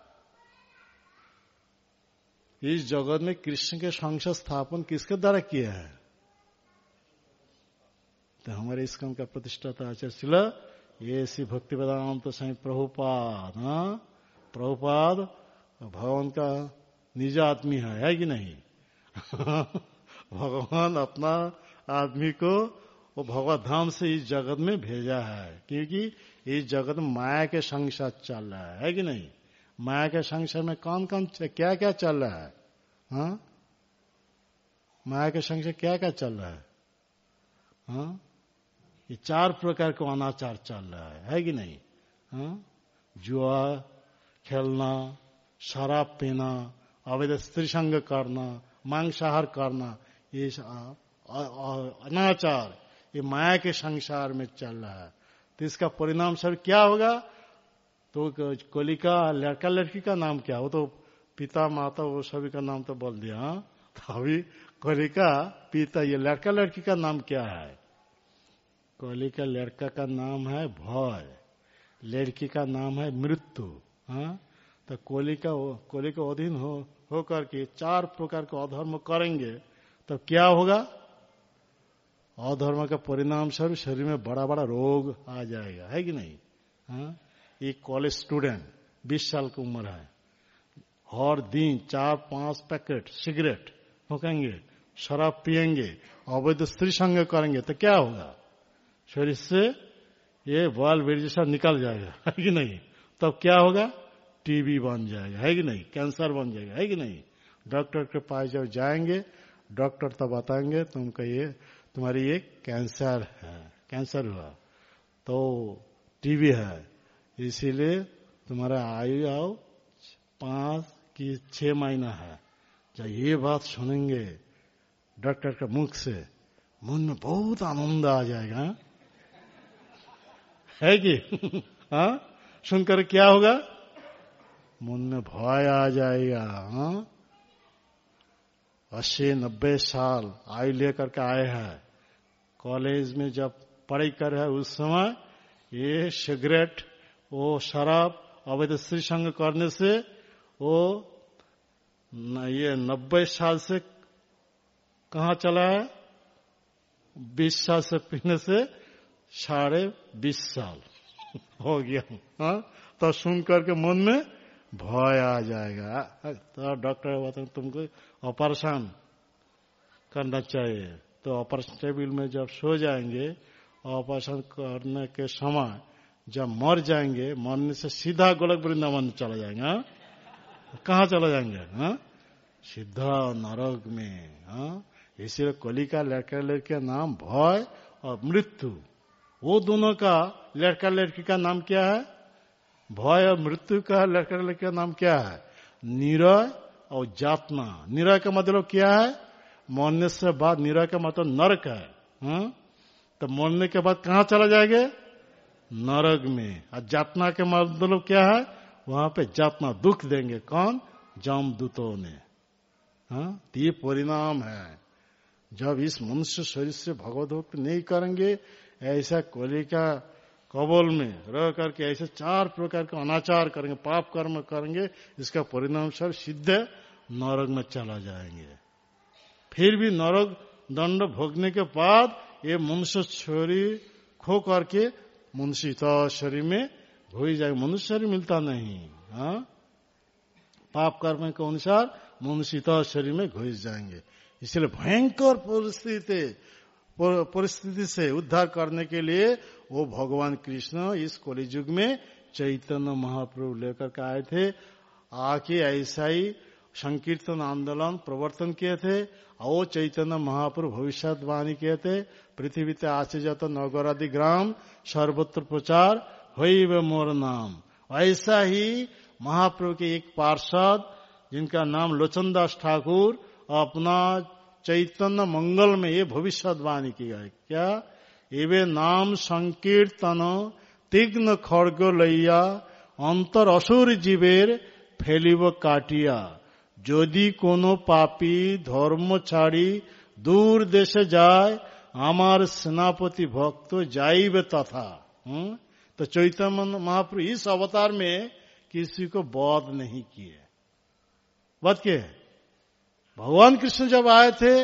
इस जगत में कृष्ण के संसार स्थापन किसके द्वारा किया है? तो हमारे इसकम का प्रतिष्ठाता आचार्य शिला ये श्री भक्ति वेदांत स्वामी प्रभुपाद। हाँ, प्रभुपाद भगवान का निज आदमी है, है कि नहीं? भगवान अपना आदमी को वो भगवत धाम से इस जगत में भेजा है, क्योंकि इस जगत में माया के संसार चल रहा है, है कि नहीं? माया के संसार में कौन कौन क्या क्या चल रहा है? हाँ, माया के संसार क्या क्या चल रहा है? हाँ, ये चार प्रकार का अनाचार चल रहा है, है कि नहीं? हाँ? जुआ खेलना, शराब पीना, अवैध स्त्री संग करना, मांसाहार करना, ये अनाचार ये माया के संसार में चल रहा है। तो इसका परिणाम सर क्या होगा? तो कोलिका लड़का लड़की का नाम क्या? वो तो पिता माता वो सभी का नाम तो बोल दिया। हाँ? तो अभी कोलिका पिता, ये लड़का लड़की का नाम क्या है? कोलिका लड़का का नाम है भय, लड़की का नाम है मृत्यु। हाँ? तो कोलिका कोलिका अधीन हो होकर के चार प्रकार का अधर्म करेंगे तो क्या होगा? अधर्म का परिणाम स्वरूप शरीर में बड़ा बड़ा रोग आ जाएगा, है कि नहीं? हाँ? एक कॉलेज स्टूडेंट बीस साल की उम्र है, हर दिन चार पांच पैकेट सिगरेट फूकेंगे, शराब पिएंगे, अवैध स्त्री संग करेंगे तो क्या होगा? शरीर से ये बाल बेड़ जैसा निकल जाएगा, है कि नहीं? तब क्या होगा? टीबी बन जाएगा, है कि नहीं? कैंसर बन जाएगा, है कि नहीं? डॉक्टर के पास जब जाएंगे डॉक्टर तब बताएंगे तुमको ये तुम्हारी ये कैंसर है, कैंसर हुआ तो टीबी है, इसीलिए तुम्हारा आयु आओ पांच की छह महीना है। जब ये बात सुनेंगे डॉक्टर के मुख से मन में बहुत आनंद आ जाएगा, है कि? हाँ? सुनकर क्या होगा? मन में भय आ जाएगा। हाँ? अस्सी नब्बे साल आयु लेकर के आए हैं, कॉलेज में जब पढ़ाई कर रहे हैं उस समय ये सिगरेट, वो शराब, अवैध स्त्री संग करने से वो न, ये नब्बे साल से कहाँ चला है? बीस साल से पीने से साढ़े बीस साल हो गया। हाँ? तो सुन करके मन में भय आ जाएगा। तो डॉक्टर बताते तुमको ऑपरेशन करना चाहिए। तो ऑपरेशन टेबल में जब सो जाएंगे, ऑपरेशन करने के समय जब मर जाएंगे, मरने से सीधा गोलक वृंदावन चला जाएंगे। कहाँ चला जाएंगे? हाँ? सीधा नरक में। हाँ? इसीलिए कलिका लड़का लड़की का नाम भय और मृत्यु, वो दोनों का लड़का लड़की का नाम क्या है? भय और मृत्यु का लड़का लड़की का नाम क्या है? निरय और जातना। निरय का मतलब क्या है? मरने से बाद निरय का मतलब नरक है। हाँ? तो मरने के बाद कहाँ चला जाएंगे? नरक में। और जातना के मतलब क्या है? वहां पे जातना दुख देंगे। कौन? जमदूतों ने। हाँ? तो ये परिणाम है जब इस मनुष्य शरीर से भगवत भक्ति नहीं करेंगे, ऐसा कोलिका कबल में रह करके ऐसे चार प्रकार का अनाचार करेंगे, पाप कर्म करेंगे, इसका परिणाम सब सिद्ध नरक में चला जाएंगे। फिर भी नरक दंड भोगने के बाद ये मनुष्य शरीर खो करके मनुष्य शरीर में घुस जाएगा। मनुष्य शरीर मिलता नहीं। हाँ? पाप कर्म के अनुसार मनुष्य शरीर में घुस जाएंगे। इसलिए भयंकर परिस्थिति परिस्थिति से उद्धार करने के लिए वो भगवान कृष्ण इस कलियुग में चैतन्य महाप्रभु लेकर के आए थे। आके ऐसा ही संकीर्तन आंदोलन प्रवर्तन किए थे। और चैतन्य महाप्रभु भविष्यवाणी किए थे, पृथ्वी ते आचे जाता नगरादि ग्राम सर्वत्र प्रचार होई वे मोर नाम। ऐसा ही महाप्रभु के एक पार्षद जिनका नाम लोचनदास ठाकुर अपना चैतन्य मंगल में ये भविष्यवाणी किया है। क्या? एवे नाम संकीर्तन तीग्न खड़ग लैया अंतर असुर जीवेर फैलिब काटिया। यदि कोनो पापी धर्म छाड़ी दूर देशे जाए आमार सेनापति भक्त जाइबे तथा। तो चैतन्य महाप्रभु इस अवतार में किसी को वध नहीं किए। वध के भगवान कृष्ण जब आए थे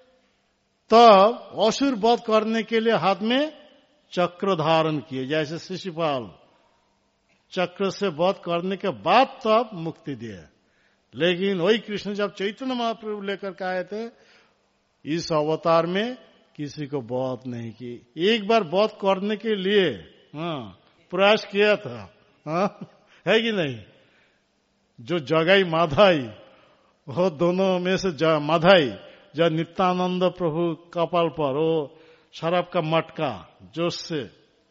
तब असुर वध करने के लिए हाथ में चक्र धारण किए, जैसे शिशुपाल चक्र से वध करने के बाद तब मुक्ति दिए। लेकिन वही कृष्ण जब चैतन्य महाप्रभु लेकर के आए थे इस अवतार में किसी को वध नहीं की। एक बार वध करने के लिए हाँ प्रयास किया था। हाँ? है कि नहीं? जो जगाई माधाई वो दोनों में से माधाई जब नित्यानंद प्रभु कपाल पर वो शराब का मटका जोश से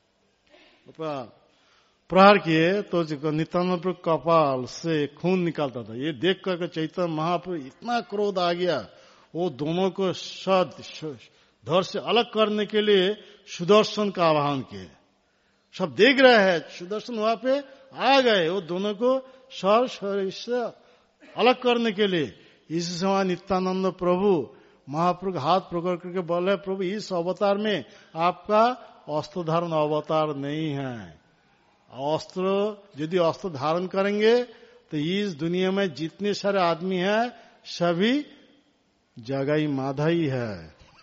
प्रहार किए तो नित्यानंद प्रभु कपाल से खून निकालता था। ये देख करके चैतन्य महाप्रभु इतना क्रोध आ गया, वो दोनों को सद धड़ से अलग करने के लिए सुदर्शन का आह्वान किए। सब देख रहे हैं, सुदर्शन वहां पे आ गए, वो दोनों को सर शरीर से अलग करने के लिए। इस समय नित्यानंद प्रभु महाप्रभु हाथ पकड़ करके बोल रहे, प्रभु इस अवतार में आपका अस्त्र धारण अवतार नहीं है। अस्त्र यदि अस्त्र धारण करेंगे तो इस दुनिया में जितने सारे आदमी हैं सभी जगाई माधाई है।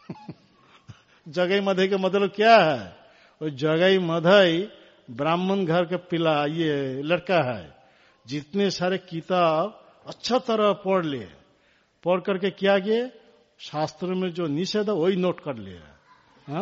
जगाई माधाई का मतलब क्या है? वो जगाई माधाई ब्राह्मण घर का पिला ये लड़का है, जितने सारे किताब अच्छा तरह पढ़ लिए, पढ़ करके क्या किए, शास्त्र में जो निषेध है वही नोट कर लिया।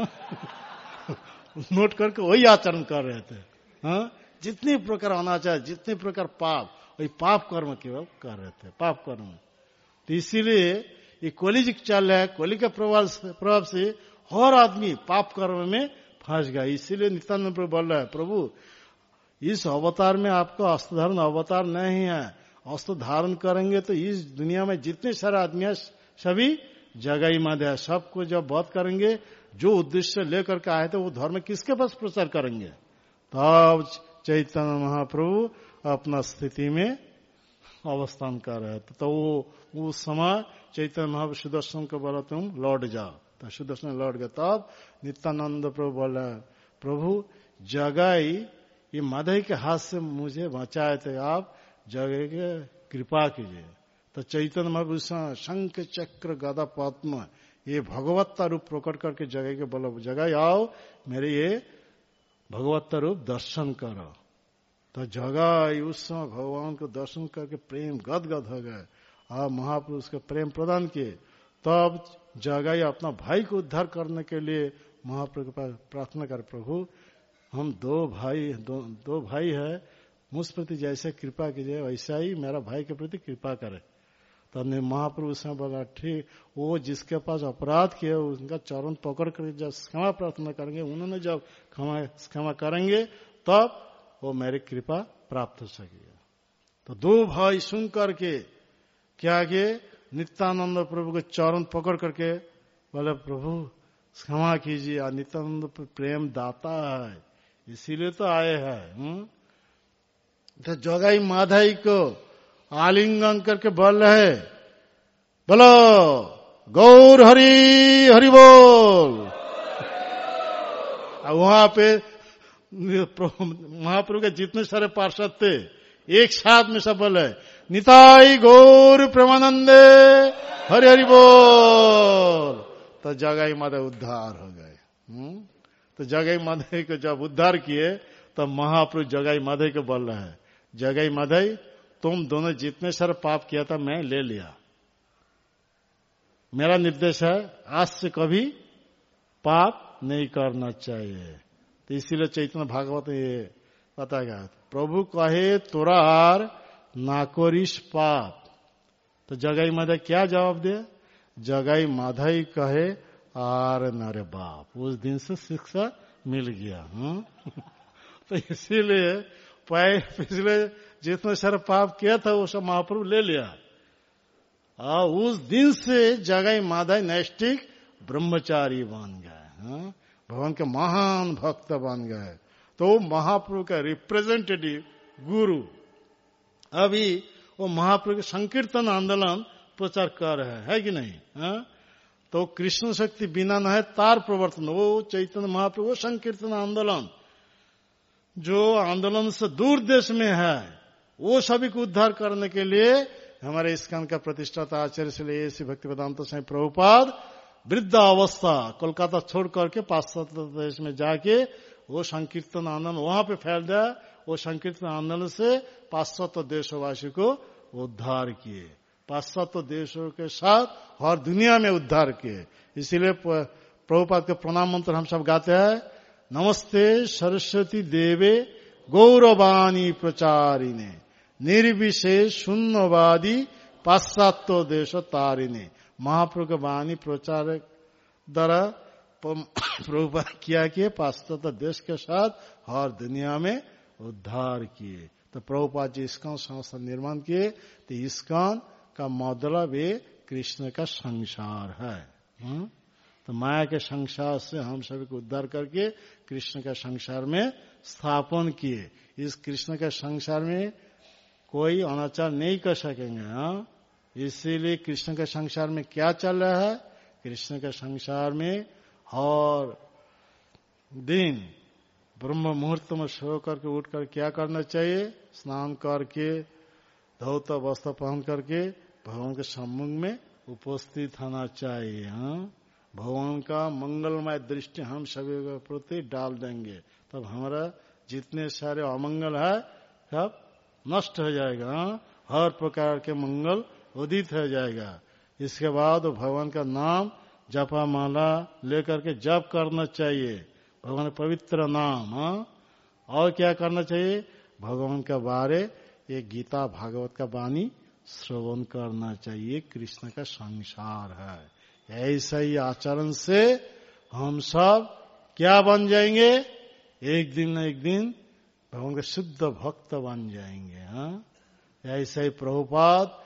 नोट करके वही आचरण कर रहे थे। हाँ, जितने प्रकार अनाचार, जितने प्रकार पाप, वही पाप कर्म केवल कर रहे थे, पाप कर्म। तो इसीलिए ये कलियुग चल रहा है, कलि के प्रभाव से, प्रभाव से हर आदमी पाप कर्म में फंस गया। इसीलिए नित्यानंद प्रभु बोल रहा है, प्रभु इस अवतार में आपका अस्त्र धारण अवतार नहीं है। अस्त्र धारण करेंगे तो इस दुनिया में जितने सारे आदमी है सभी जगाई माधे है। सबको जब वध करेंगे, जो उद्देश्य लेकर के आए थे वो धर्म किसके पास प्रचार करेंगे? तब चैतन्य महाप्रभु अपना स्थिति में अवस्थान कर रहे थे। तो वो उस समय चैतन्य महाप्रभु सुदर्शन को बोला तुम लौट जाओ, तो सुदर्शन लौट गया। तब नित्यानंद प्रभु बोला, प्रभु जगाई ये माधई के हाथ से मुझे बचाए थे, आप जगाई के कृपा कीजिए। तो चैतन्य महाप्रभु शंख चक्र गदा पद्म ये भगवत्ता रूप प्रकट करके जगाई के बोला, जगाई आओ मेरे ये भगवत्ता रूप दर्शन करो। तो जगाई उस समय भगवान को दर्शन करके प्रेम गदगद हो गए और महापुरुष को प्रेम प्रदान किए। तब जगाई अपना भाई को उद्धार करने के लिए महाप्रभु के पास प्रार्थना कर, प्रभु हम दो भाई दो, दो भाई है, मुझ प्रति जैसे कृपा कीजिए वैसा ही मेरा भाई के प्रति कृपा करे। तो महाप्रभु से बोला, ठीक, वो जिसके पास अपराध किया उनका चरण पकड़ कर जब क्षमा प्रार्थना करेंगे, उन्होंने जब क्षमा क्षमा करेंगे तब वो मेरी कृपा प्राप्त हो सकेगा। तो दो भाई सुन करके क्या किए, नित्यानंद प्रभु के चरण पकड़ करके बोले, प्रभु क्षमा कीजिए। और नित्यानंद प्रेम दाता है, इसीलिए तो आए हैं। तो जगाई माधाई को आलिंगन करके बोल रहे, बोलो गौर हरि हरि बोल। वहां पे महाप्रभु के जितने सारे पार्षद थे एक साथ में सब बोले, निताई गौर प्रेमानंदे हरि हरि बोल। तो जगाई माधव उद्धार हो गए। तो जगाई माधव को जब उद्धार किए तो महाप्रभु जगाई माधव को बोल रहे हैं, जगाई माधव तुम दोनों जितने सारे पाप किया था मैं ले लिया, मेरा निर्देश है आज से कभी पाप नहीं करना चाहिए। तो इसीलिए चैतन्य भागवत ये पता गया, प्रभु कहे तोरार ना करिस पाप। तो जगाई माधव क्या जवाब दे, जगाई माधव कहे आर नारे बाप। उस दिन से शिक्षा मिल गया। तो इसीलिए पिछले जितने सारे पाप किया था वो सब महाप्रभु ले लिया। और उस दिन से जगाई माधव नैष्ठिक ब्रह्मचारी बन गए, भगवान के महान भक्त बन गए। तो महाप्रभु का रिप्रेजेंटेटिव गुरु अभी वो महाप्रभु के संकीर्तन आंदोलन प्रचार कर रहे है कि नहीं? हा? तो कृष्ण शक्ति बिना न है तार प्रवर्तन, वो चैतन्य महाप्रभु संकीर्तन आंदोलन जो आंदोलन से दूर देश में है, वो सभी को उद्धार करने के लिए हमारे इस्कॉन का प्रतिष्ठाता आचार्य श्री श्री भक्तिवेदांत स्वामी प्रभुपाद वृद्ध अवस्था कोलकाता छोड़ करके पाश्चात्य देश में जाके वो संकीर्तन आंदोलन वहां पे फैल गया। वो संकीर्तन आंदोलन से पाश्चात्य देशवासी को उद्धार किए, पाश्चात्य देशों के साथ हर दुनिया में उद्धार किए। इसीलिए प्रभुपाद के प्रणाम मंत्र हम सब गाते हैं, नमस्ते सरस्वती देवे गौरवाणी प्रचारिणे निर्विशेष शून्यवादी पाश्चात्य देश तारिणे। महाप्रभु के वाणी प्रचार द्वारा प्रभुपाद किया कि पाश्चात्य देश के साथ हर दुनिया में उद्धार किए। तो प्रभुपाद जी इस्कॉन संस्था निर्माण किए। तो इस्कॉन का मतलब ये कृष्ण का संसार है। हुँ? तो माया के संसार से हम सभी को उद्धार करके कृष्ण का संसार में स्थापन किए। इस कृष्ण के संसार में कोई अनाचार नहीं कर सकेंगे। हाँ, इसीलिए कृष्ण के संसार में क्या चल रहा है? कृष्ण के संसार में हर दिन ब्रह्म मुहूर्त में सो करके उठ कर क्या करना चाहिए? स्नान करके धोता वस्त्र पहन करके भगवान के सम्मुख में उपस्थित होना चाहिए। हाँ, भगवान का मंगलमय दृष्टि हम सभी के प्रति डाल देंगे, तब हमारा जितने सारे अमंगल है सब नष्ट हो जाएगा। हाँ? हर प्रकार के मंगल उदित हो जाएगा। इसके बाद भगवान का नाम जपा माला लेकर के जप करना चाहिए, भगवान पवित्र नाम। हाँ? और क्या करना चाहिए? भगवान का बारे ये गीता भागवत का वाणी श्रवण करना चाहिए। कृष्ण का संसार है। ऐसा ही आचरण से हम सब क्या बन जाएंगे? एक दिन न एक दिन भगवान के शुद्ध भक्त बन जाएंगे। हाँ? ऐसा ही प्रभुपाद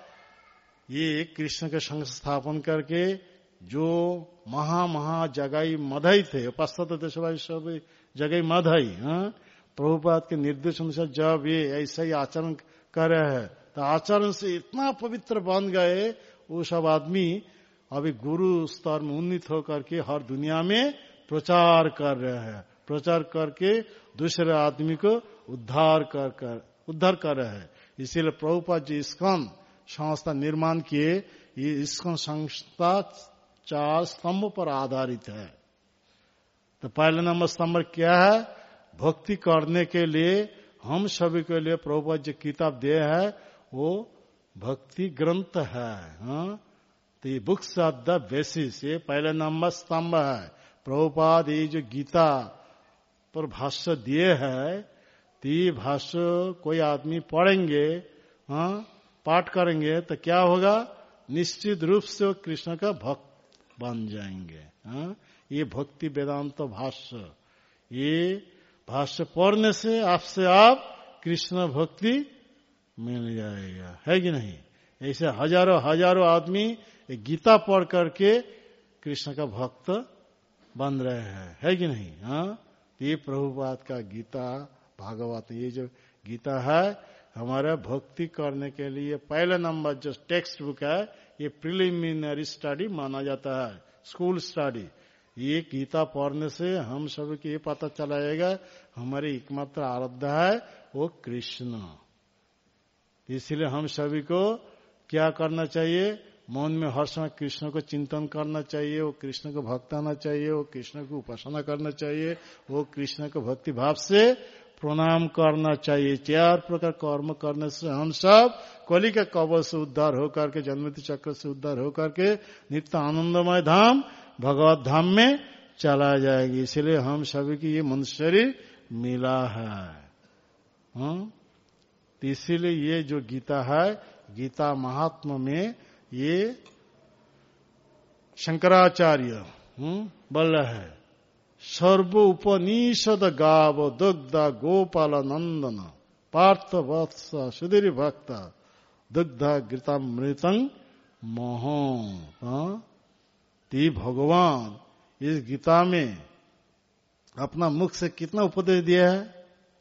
ये कृष्ण के संग स्थापन करके जो महा महा जगाई मधाई थे, पाश्चात्य देशवासी सब जगाई मधाई। हाँ? प्रभुपाद के निर्देश अनुसार जब ये ऐसा ही आचरण कर रहे हैं तो आचरण से इतना पवित्र बन गए, वो सब आदमी अभी गुरु स्तर में उन्नीत होकर के हर दुनिया में प्रचार कर रहे हैं। प्रचार करके दूसरे आदमी को उद्धार कर कर उद्धार कर रहे हैं। इसीलिए प्रभुपाद जी इस्कॉन संस्था निर्माण किए। ये इस्कॉन संस्था चार स्तंभ पर आधारित है। तो पहले नंबर स्तंभ क्या है? भक्ति करने के लिए हम सभी के लिए प्रभुपाद जी किताब दे है, वो भक्ति ग्रंथ है। हाँ? तो ये बुक्स ऑफ द बेसिस, ये पहले नंबर स्तंभ है। प्रभुपाद ये जो गीता पर भाष्य दिए है, तो ये भाष्य कोई आदमी पढ़ेंगे, हाँ, पाठ करेंगे तो क्या होगा? निश्चित रूप से वो कृष्ण का भक्त बन जाएंगे। हाँ? ये भक्ति वेदांत तो भाष्य, ये भाष्य पढ़ने से आपसे आप कृष्ण भक्ति मिल जाएगा, है कि नहीं? ऐसे हजारों हजारों आदमी गीता पढ़ करके कृष्ण का भक्त बन रहे हैं, है कि नहीं? हाँ, ये प्रभुपाद का गीता भागवत, ये जो गीता है हमारा भक्ति करने के लिए पहले नंबर जो टेक्स्ट बुक है, ये प्रिलिमिनरी स्टडी माना जाता है, स्कूल स्टडी। ये गीता पढ़ने से हम सभी को ये पता चलाएगा हमारे एकमात्र आराध्य है वो कृष्ण। इसलिए हम सभी को क्या करना चाहिए? मन में हर समय कृष्ण को चिंतन करना चाहिए, वो कृष्ण को भक्त आना चाहिए, वो कृष्ण को उपासना करना चाहिए, वो कृष्ण को भक्ति भाव से प्रणाम करना चाहिए। चार प्रकार कर्म करने से हम सब कली के कवच से उद्धार होकर के, जन्मति चक्र से उद्धार होकर के नित्य आनंदमय धाम भगवत धाम में चला जाएगी। इसलिए हम सभी की ये मनुष्य शरीर मिला है। हाँ? इसीलिए ये जो गीता है, गीता महात्मा में ये शंकराचार्य बोल रहे हैं, सर्व उपनिषद गाव दुग्ध गोपाल नंदन पार्थ वत्स सुधीर भक्त दुग्ध गीतामृतं मोहो। ती भगवान इस गीता में अपना मुख से कितना उपदेश दिया है?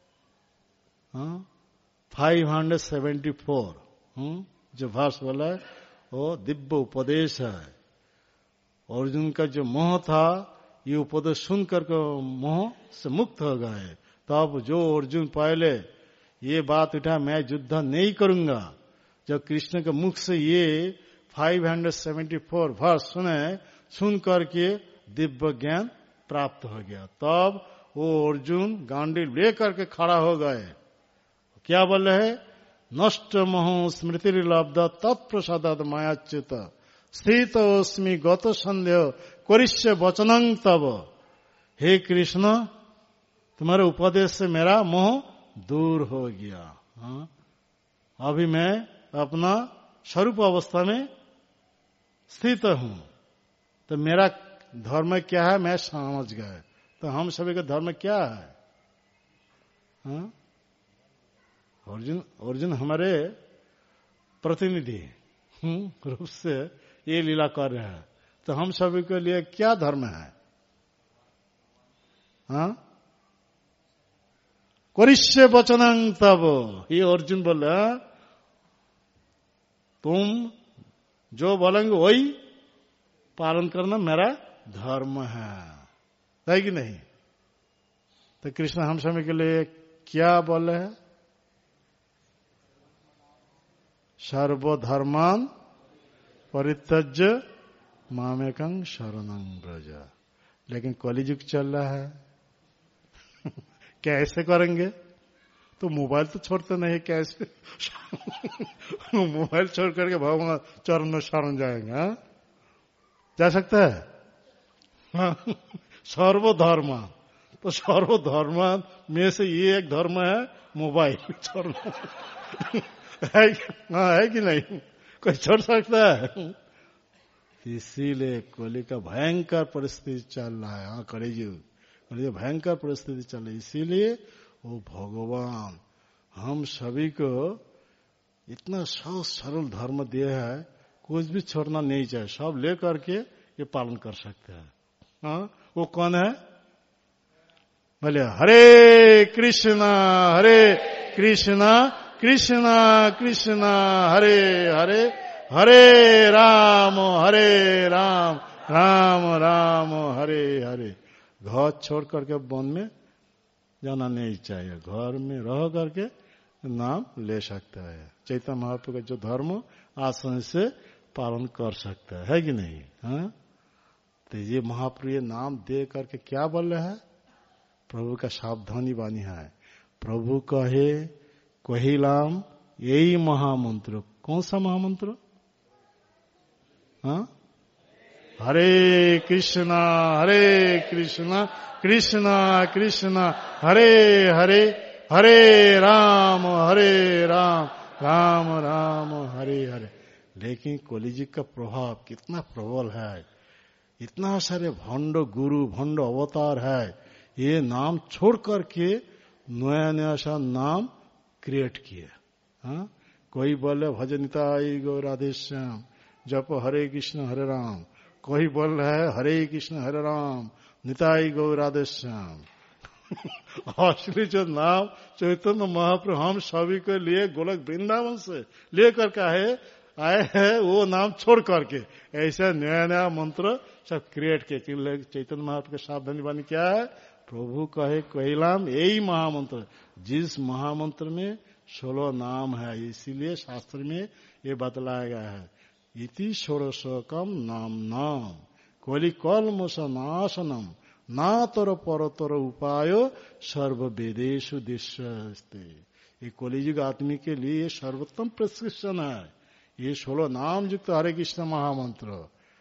फाइव हंड्रेड सेवेंटी फोर जो भाष बोला है वो दिव्य उपदेश है। अर्जुन का जो मोह था, ये उपदेश सुन करके मोह से मुक्त हो गए। तब तो जो अर्जुन पहले ये बात उठा मैं युद्ध नहीं करूंगा, जब कृष्ण के मुख से ये फाइव हंड्रेड सेवेंटी फोर वर्ष सुने, सुन करके दिव्य ज्ञान प्राप्त हो गया। तब वो अर्जुन गांडीव लेकर के खड़ा हो गए। क्या बोल रहे? नष्ट मोह स्मृति लब्ध तत्प्रसाद मायाच्युत स्थितोस्मि गत संदेह करिष्य वचनं तब। हे कृष्ण, तुम्हारे उपदेश से मेरा मोह दूर हो गया। हाँ? अभी मैं अपना स्वरूप अवस्था में स्थित हूं, तो मेरा धर्म क्या है मैं समझ गए। तो हम सभी का धर्म क्या है? हाँ? अर्जुन अर्जुन हमारे प्रतिनिधि रूप से ये लीला कर रहे हैं, तो हम सभी के लिए क्या धर्म है? हाँ? करिष्य वचनं तब, ये अर्जुन बोल रहे हैं तुम जो बोलेंगे वही पालन करना मेरा धर्म है, है कि नहीं? तो कृष्ण हम सभी के लिए क्या बोले हैं? सर्वधर्मान परित्यज्य मामेकं शरणं व्रज। लेकिन कलियुग चल रहा है कैसे करेंगे? तो मोबाइल तो छोड़ते नहीं, कैसे मोबाइल छोड़ करके भगवान चरण में शरण जाएंगे? हा? जा सकता है? हाँ। सर्वधर्म, तो सर्वधर्म में से ये एक धर्म है मोबाइल छोड़ना है, हाँ, है कि नहीं? कोई छोड़ सकता है? इसीलिए कली का भयंकर परिस्थिति चल रहा है। हाँ, कलियुग कलियुग भयंकर परिस्थिति चल रही है। इसीलिए वो भगवान हम सभी को इतना सहज सरल धर्म दिया है, कुछ भी छोड़ना नहीं चाहिए, सब ले करके ये पालन कर सकते हैं। हाँ, वो कौन है? बोले हरे कृष्णा हरे कृष्णा कृष्णा कृष्णा हरे हरे हरे राम हरे राम राम राम हरे हरे। घर छोड़ करके वन में जाना नहीं चाहिए, घर में रह करके नाम ले सकता है। चैतन्य महाप्रभु का जो धर्म आसानी से पालन कर सकता है, है कि नहीं? हाँ, तो ये महाप्रभु ये नाम दे करके क्या बोल रहे हैं? प्रभु का सावधानी वाणी है। प्रभु कहे कहिलाम यही महामंत्र। कौन सा महामंत्र? हाँ, हरे कृष्णा हरे कृष्णा कृष्णा कृष्णा हरे हरे हरे राम हरे राम राम राम हरे हरे। लेकिन कलियुग का प्रभाव कितना प्रबल है, इतना सारे भंड गुरु भंड अवतार है, ये नाम छोड़ करके नया नया सा नाम क्रिएट किए। हाँ, कोई बोले भजनिताई गो राधे श्याम जप हरे कृष्ण हरे राम, कोई बोल रहा है हरे कृष्ण हरे राम निताई गौ राधे श्याम। असली जो नाम चैतन्य महाप्रभु हम सभी के लिए गोलक वृंदावन से लेकर के आए आए हैं, वो नाम छोड़ करके ऐसा नया नया मंत्र सब क्रिएट किए। चैतन्य महाप्रभु के सावधानी वाणी क्या है? प्रभु कहे कहिलाम यही महामंत्र, जिस महामंत्र में सोलह नाम है, इसीलिए शास्त्र में ये बतलाया गया है इति षोडशकम नाम नाम कोली कलमश नाशनम ना तर परतर उपायो सर्व वेदेशु दिश्यस्ते। ये कलियुग आदमी के लिए सर्वोत्तम प्रिस्क्रिप्शन है, ये सोलह नाम युक्त हरे कृष्ण महामंत्र।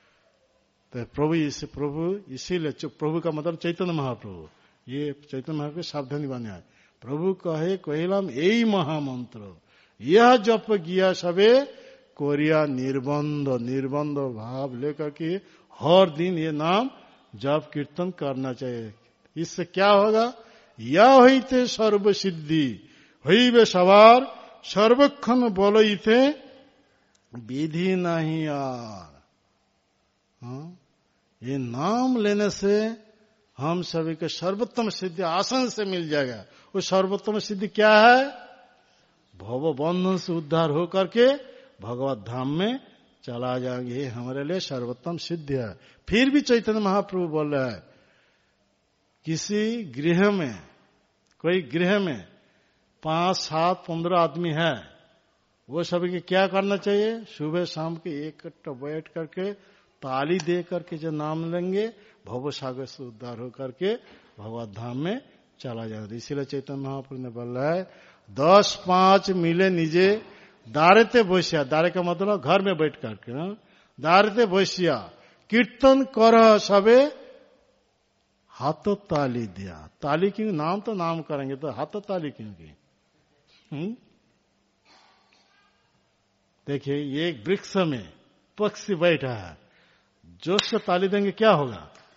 तो प्रभु इसे प्रभु इसीलिए प्रभु का मतलब चैतन्य महाप्रभु, ये चैतन्य महाप्रभु सावधानी बने है। प्रभु कहे कहिलाम यही महामंत्र, यह जप किया सबे कोरिया निर्बंध निर्बंध भाव लेकर के हर दिन ये नाम जप कीर्तन करना चाहिए। इससे क्या होगा? या हईते सर्व सिद्धि हईबे सवार सर्वक्षण बोलते विधि नहीं यार। हाँ? ये नाम लेने से हम सभी के सर्वोत्तम सिद्धि आसान से मिल जाएगा। वो सर्वोत्तम सिद्धि क्या है? भव बंधन से उद्धार हो करके भगवत धाम में चला जाएंगे, ये हमारे लिए सर्वोत्तम सिद्धि है। फिर भी चैतन्य महाप्रभु बोल रहा है किसी गृह में, कोई गृह में पांच सात पंद्रह आदमी है, वो सभी के क्या करना चाहिए? सुबह शाम के इकट्ठा बैठ करके ताली दे करके जो नाम लेंगे भव सागर से उद्धार हो करके भगवत धाम में चला जाएगा। इसीलिए चैतन्य महाप्रभु ने बोल रहा है दस पांच मिले निजे दारेते बसिया, दारे का मतलब घर में बैठ करके, दारेते बसिया कीर्तन कर सबे हाथों ताली दिया। ताली क्यों? नाम तो नाम करेंगे तो हाथों ताली क्यों की? देखिए ये एक वृक्ष में पक्षी बैठा है, जोश से ताली देंगे क्या होगा?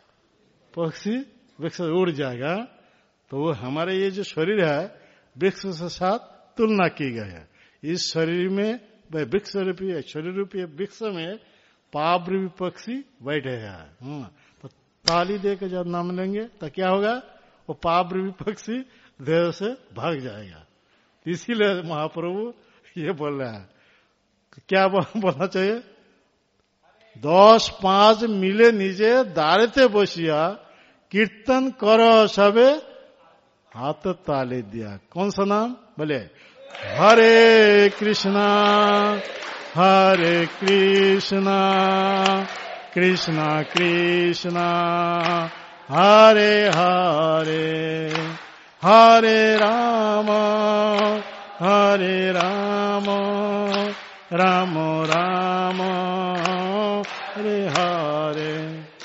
पक्षी वृक्ष से उड़ जाएगा। तो वो हमारे ये जो शरीर है वृक्ष के साथ तुलना की गई है। इस शरीर में वृक्ष रूपी शरीर रूपी वृक्ष में पाप रूपी पक्षी बैठे हैं। तो ताली देकर जब नाम लेंगे तो क्या होगा, वो पाप रूपी पक्षी देह से भाग जाएगा। इसीलिए महाप्रभु ये बोल रहा है, क्या बोलना चाहिए, दस पांच मिले नीचे दारेते बसिया कीर्तन करो सबे हाथ ताली दिया। कौन सा नाम, बोले हरे कृष्णा हरे कृष्णा कृष्णा कृष्णा हरे हरे हरे राम हरे राम राम राम हरे हरे।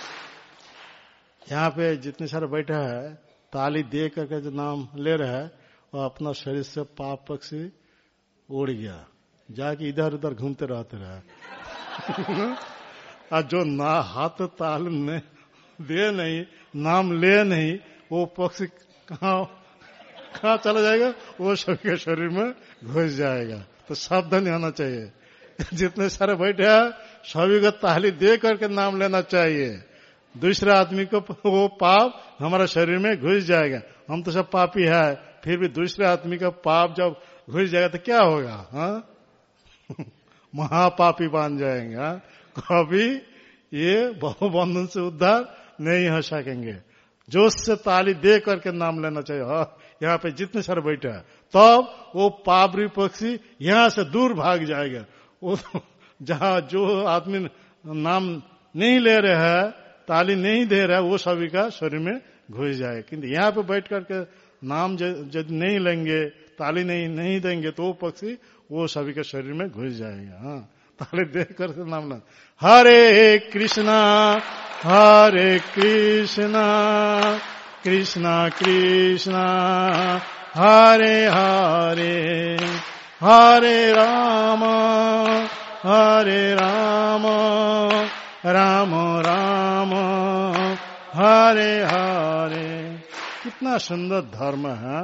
यहाँ पे जितने सारे बैठा है ताली दे करके जो नाम ले रहा है वो अपना शरीर से पाप पक्षी उड़ गया, जाके इधर उधर घूमते रहते रहे। और जो ना हाथ ताल में दे नहीं, नाम ले नहीं, वो पक्षी कहाँ कहाँ चला जाएगा, वो सबके शरीर में घुस जाएगा। तो सावधानी होना चाहिए। जितने सारे बैठे हैं सभी को ताली दे करके नाम लेना चाहिए। दूसरे आदमी को वो पाप हमारा शरीर में घुस जाएगा। हम तो सब पापी है, फिर भी दूसरे आदमी का पाप जब घुस जाएगा तो क्या होगा, हाँ? महापापी बन जाएंगे। हाँ? कभी ये बहुबंधन से उद्धार नहीं हो सकेंगे। जोश से ताली दे करके नाम लेना चाहिए। हाँ, यहाँ पे जितने सारे बैठे हैं तब वो पापरी पक्षी यहाँ से दूर भाग जाएगा। वो जहाँ जो आदमी नाम नहीं ले रहे हैं, ताली नहीं दे रहा है, वो सभी का शरीर में घुस जाए। किंतु यहाँ पे बैठ करके नाम यदि नहीं लेंगे, ताली नहीं नहीं देंगे तो वो पक्षी वो सभी के शरीर में घुस जाएगा। हाँ, ताली दे करके नाम लें, हरे कृष्णा हरे कृष्णा कृष्णा कृष्णा हरे हरे हरे राम हरे राम राम राम हरे हरे। कितना सुंदर धर्म है।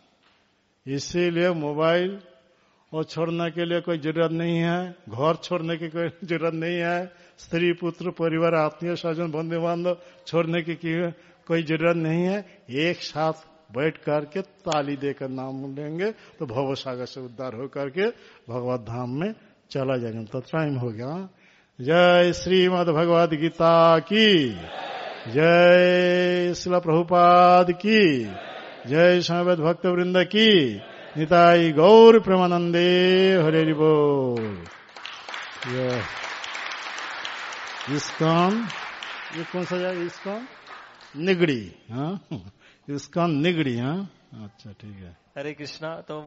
इसीलिए मोबाइल और छोड़ने के लिए कोई जरूरत नहीं है, घर छोड़ने की कोई जरूरत नहीं है, स्त्री पुत्र परिवार आत्मीय स्वजन बंधु बांधव छोड़ने की कोई जरूरत नहीं है। एक साथ बैठ करके ताली देकर नाम लेंगे तो भव सागर से उद्धार हो करके भगवत धाम में चला जाएगा। तो टाइम हो गया। जय श्रीमद् भगवद गीता की जय, श्रील प्रभुपाद की जय, समवेत भक्त वृंद की निताई गौर प्रेमानंदे हरे बोल। इस्कॉन, ये कौन सा जाएगा, इस्कॉन निगड़ी। हाँ, इस्कॉन निगड़ी। हाँ, अच्छा ठीक है। हरे कृष्णा। तो